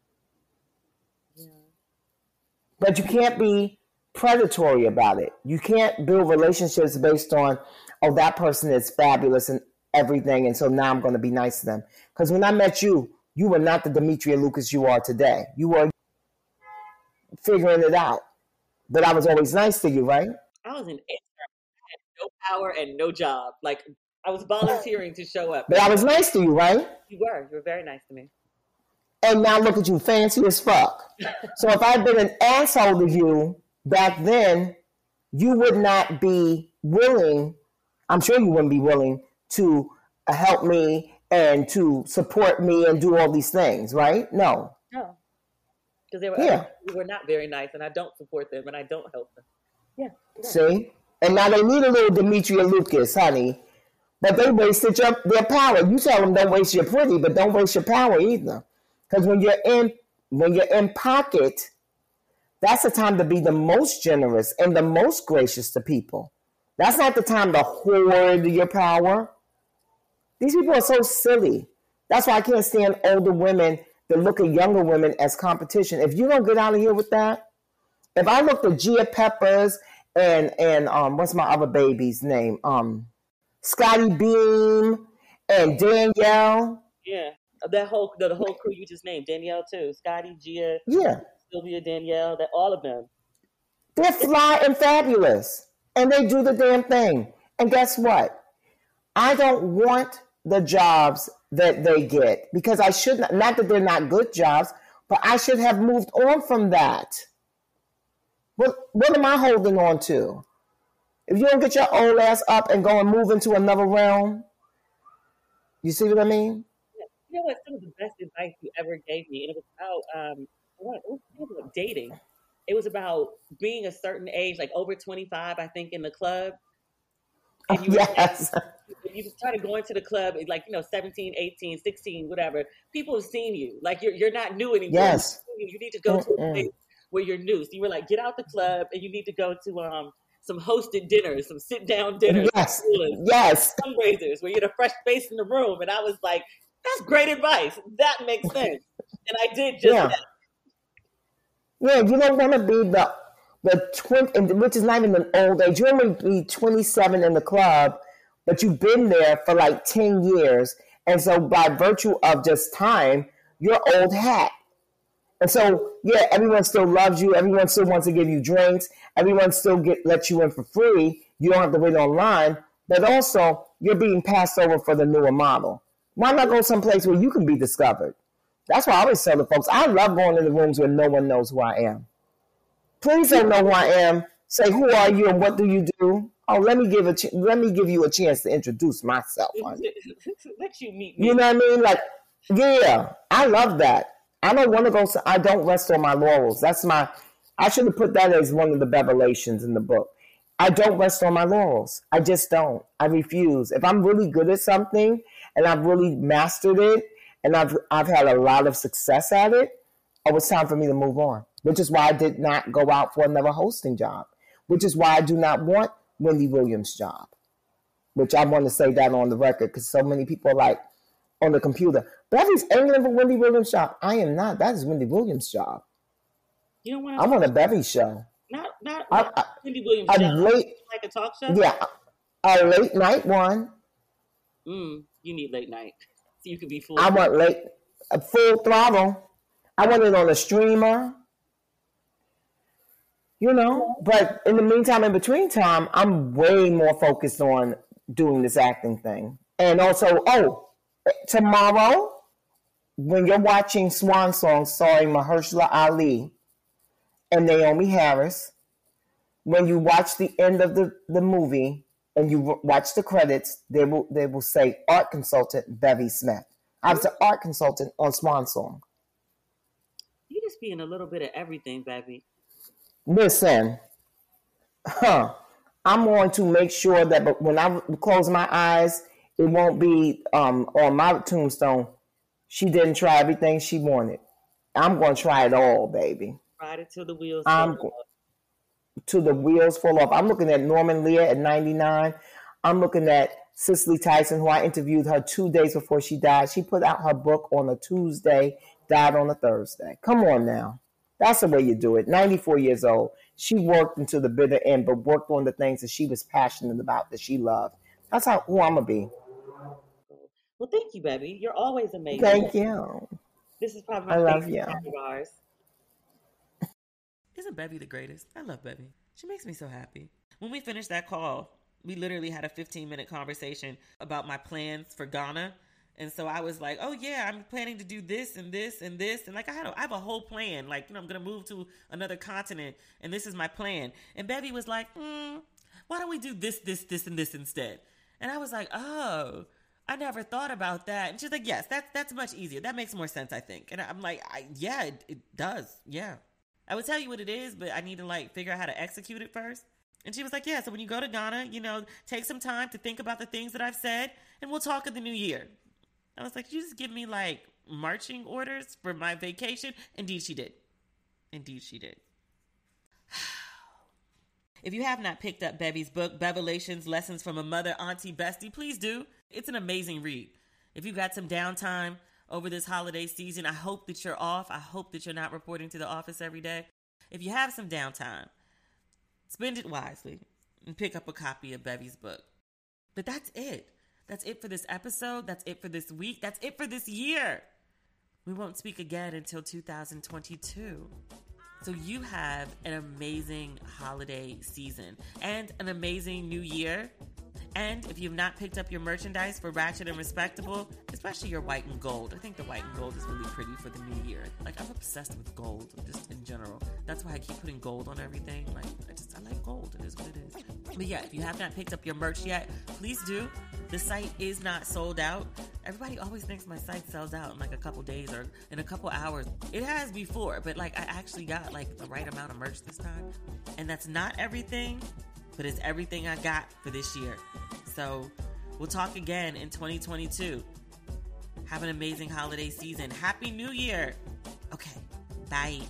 Speaker 8: Yeah. But you can't be predatory about it. You can't build relationships based on, oh, that person is fabulous and everything, and so now I'm going to be nice to them. Because when I met you, you were not the Demetria Lucas you are today. You were figuring it out. But I was always nice to you, right?
Speaker 6: I was an intern. I had no power and no job. Like, I was volunteering to show up.
Speaker 8: But I was nice to you, right?
Speaker 6: You were. You were very nice to me.
Speaker 8: And now look at you, fancy as fuck. So if I'd been an asshole to you back then, you would not be willing, I'm sure you wouldn't be willing to help me and to support me and do all these things, right? No.
Speaker 6: No. Because they were,
Speaker 8: yeah.
Speaker 6: they were not very nice, and I don't support them, and I don't help them. Yeah. yeah.
Speaker 8: See? And now they need a little Demetria Lucas, honey. But they wasted your, their power. You tell them don't waste your pretty, but don't waste your power either. Because when you're in when you're in pocket, that's the time to be the most generous and the most gracious to people. That's not the time to hoard your power. These people are so silly. That's why I can't stand older women that look at younger women as competition. If you don't get out of here with that, if I looked at Gia Peppers and and um what's my other baby's name? Um Scotty Beam and Danielle.
Speaker 6: Yeah. That whole the, the whole crew you just named, Danielle too, Scotty, Gia,
Speaker 8: yeah,
Speaker 6: Sylvia, Danielle, that all of them.
Speaker 8: They're fly and fabulous, and they do the damn thing. And guess what? I don't want the jobs that they get because I should not. Not that they're not good jobs, but I should have moved on from that. What What am I holding on to? If you don't get your old ass up and go and move into another realm, you see what I mean?
Speaker 6: You know what? Some of the best advice you ever gave me, and it was about um, what? It was about dating. It was about being a certain age, like over twenty-five, I think, in the club. And you,
Speaker 8: yes.
Speaker 6: were, you started going to the club, like, you know, seventeen, eighteen, sixteen, whatever. People have seen you. Like, you're you're not new anymore.
Speaker 8: Yes.
Speaker 6: You need to go to a place where you're new. So you were like, get out the club, and you need to go to um some hosted dinners, some sit-down dinners.
Speaker 8: Yes. Yes.
Speaker 6: Fundraisers where you're the fresh face in the room. And I was like, that's great advice. That makes sense. And I did just
Speaker 8: yeah.
Speaker 6: that.
Speaker 8: Yeah, you don't want to be the the twenty, which is not even an old age. You want to be twenty-seven in the club, but you've been there for like ten years. And so by virtue of just time, you're old hat. And so, yeah, everyone still loves you. Everyone still wants to give you drinks. Everyone still get let you in for free. You don't have to wait online. But also, you're being passed over for the newer model. Why not go someplace where you can be discovered? That's why I always tell the folks, I love going in the rooms where no one knows who I am. Please don't know who I am. Say, who are you and what do you do? Oh, let me give a ch- let me give you a chance to introduce myself.
Speaker 6: Let you meet me.
Speaker 8: You know what I mean? Like, yeah, I love that. I don't want to go. I don't rest on my laurels. That's my. I should have put that as one of the revelations in the book. I don't rest on my laurels. I just don't. I refuse. If I'm really good at something and I've really mastered it and I've I've had a lot of success at it, oh, it's time for me to move on. Which is why I did not go out for another hosting job. Which is why I do not want Wendy Williams' job. Which I want to say that on the record because so many people are like on the computer. Bevy's angling for Wendy Williams' job. I am not. That is Wendy Williams' job.
Speaker 6: You don't want
Speaker 8: I'm on a Bevy show.
Speaker 6: Not not
Speaker 8: I, I,
Speaker 6: Wendy Williams'
Speaker 8: a
Speaker 6: job.
Speaker 8: late,
Speaker 6: Like a talk show?
Speaker 8: Yeah, a late night one.
Speaker 6: Mm, you need late night. So you can be full.
Speaker 8: I want late, a full throttle. I want it on a streamer. You know, but in the meantime, in between time, I'm way more focused on doing this acting thing. And also, oh, tomorrow, when you're watching Swan Song starring Mahershala Ali and Naomi Harris, when you watch the end of the, the movie and you watch the credits, they will they will say art consultant Bevy Smith. I was an art consultant on Swan Song.
Speaker 6: You just being a little bit of everything, baby.
Speaker 8: Listen, huh? I'm going to make sure that when I close my eyes, it won't be um, on my tombstone. She didn't try everything she wanted. I'm going to try it all, baby.
Speaker 6: Ride it till the wheels
Speaker 8: I'm
Speaker 6: fall off.
Speaker 8: To the wheels fall off. I'm looking at Norman Lear at ninety-nine. I'm looking at Cicely Tyson, who I interviewed her two days before she died. She put out her book on a Tuesday, died on a Thursday. Come on now. That's the way you do it. ninety-four years old. She worked until the bitter end, but worked on the things that she was passionate about, that she loved. That's how who I'm going to be.
Speaker 6: Well, thank you, baby. You're always amazing.
Speaker 8: Thank you.
Speaker 6: This is probably my
Speaker 8: I love
Speaker 6: favorite
Speaker 8: you.
Speaker 6: of ours. Isn't Bevy the greatest? I love Bevy. She makes me so happy. When we finished that call, we literally had a fifteen-minute conversation about my plans for Ghana. And so I was like, oh, yeah, I'm planning to do this and this and this. And like I had a, I have a whole plan. Like, you know, I'm going to move to another continent. And this is my plan. And Bevy was like, hmm, why don't we do this, this, this, and this instead? And I was like, oh, I never thought about that. And she's like, yes, that's, that's much easier. That makes more sense, I think. And I'm like, I, yeah, it, it does. Yeah. I would tell you what it is, but I need to like figure out how to execute it first. And she was like, yeah, so when you go to Ghana, you know, take some time to think about the things that I've said and we'll talk in the new year. I was like, you just give me like marching orders for my vacation? Indeed, she did. Indeed, she did. If you have not picked up Bevy's book, Bevelations, Lessons from a Mother, Auntie, Bestie, please do. It's an amazing read. If you've got some downtime over this holiday season, I hope that you're off. I hope that you're not reporting to the office every day. If you have some downtime, spend it wisely and pick up a copy of Bevy's book. But that's it. That's it for this episode. That's it for this week. That's it for this year. We won't speak again until two thousand twenty-two. So you have an amazing holiday season and an amazing new year. And if you've not picked up your merchandise for Ratchet and Respectable, especially your white and gold, I think the white and gold is really pretty for the new year. Like, I'm obsessed with gold, just in general. That's why I keep putting gold on everything. Like, I just, I like gold. It is what it is. But yeah, if you have not picked up your merch yet, please do. The site is not sold out. everybody always thinks my site sells out in like a couple days or in a couple hours. It has before, but like I actually got like the right amount of merch this time. And that's not everything, but it's everything I got for this year. So we'll talk again in twenty twenty-two. Have an amazing holiday season. Happy New Year. Okay, bye.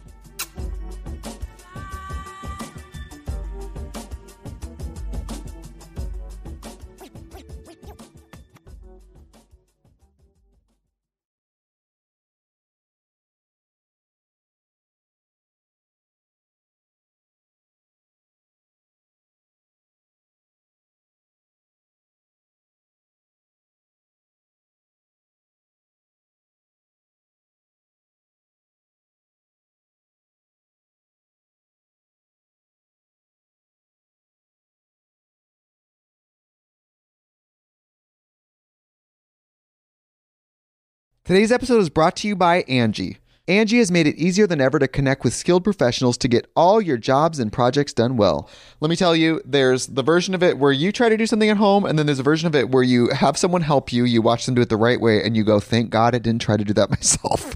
Speaker 1: Today's episode is brought to you by Angie. Angie has made it easier than ever to connect with skilled professionals to get all your jobs and projects done well. Let me tell you, there's the version of it where you try to do something at home, and then there's a version of it where you have someone help you, you watch them do it the right way, and you go, thank God I didn't try to do that myself.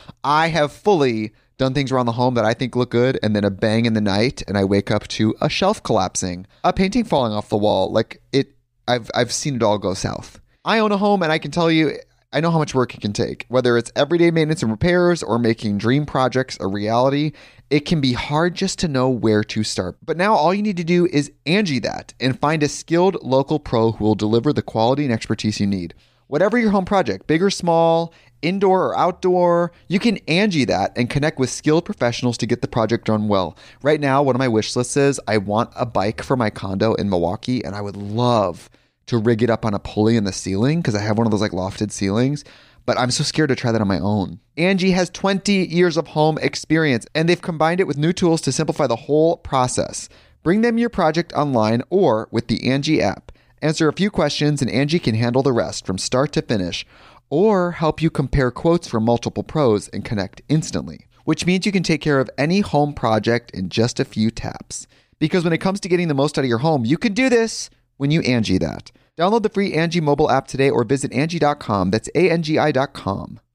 Speaker 1: I have fully done things around the home that I think look good, and then a bang in the night, and I wake up to a shelf collapsing, a painting falling off the wall. Like, it, I've I've seen it all go south. I own a home, and I can tell you, I know how much work it can take. Whether it's everyday maintenance and repairs or making dream projects a reality, it can be hard just to know where to start. But now all you need to do is Angie that and find a skilled local pro who will deliver the quality and expertise you need. Whatever your home project, big or small, indoor or outdoor, you can Angie that and connect with skilled professionals to get the project done well. Right now, one of my wish lists is I want a bike for my condo in Milwaukee, and I would love to rig it up on a pulley in the ceiling because I have one of those like lofted ceilings, but I'm so scared to try that on my own. Angie has twenty years of home experience, and they've combined it with new tools to simplify the whole process. Bring them your project online or with the Angie app. Answer a few questions and Angie can handle the rest from start to finish, or help you compare quotes from multiple pros and connect instantly, which means you can take care of any home project in just a few taps. Because when it comes to getting the most out of your home, you can do this when you Angie that. Download the free Angie mobile app today or visit Angie dot com. That's A N G I dot com.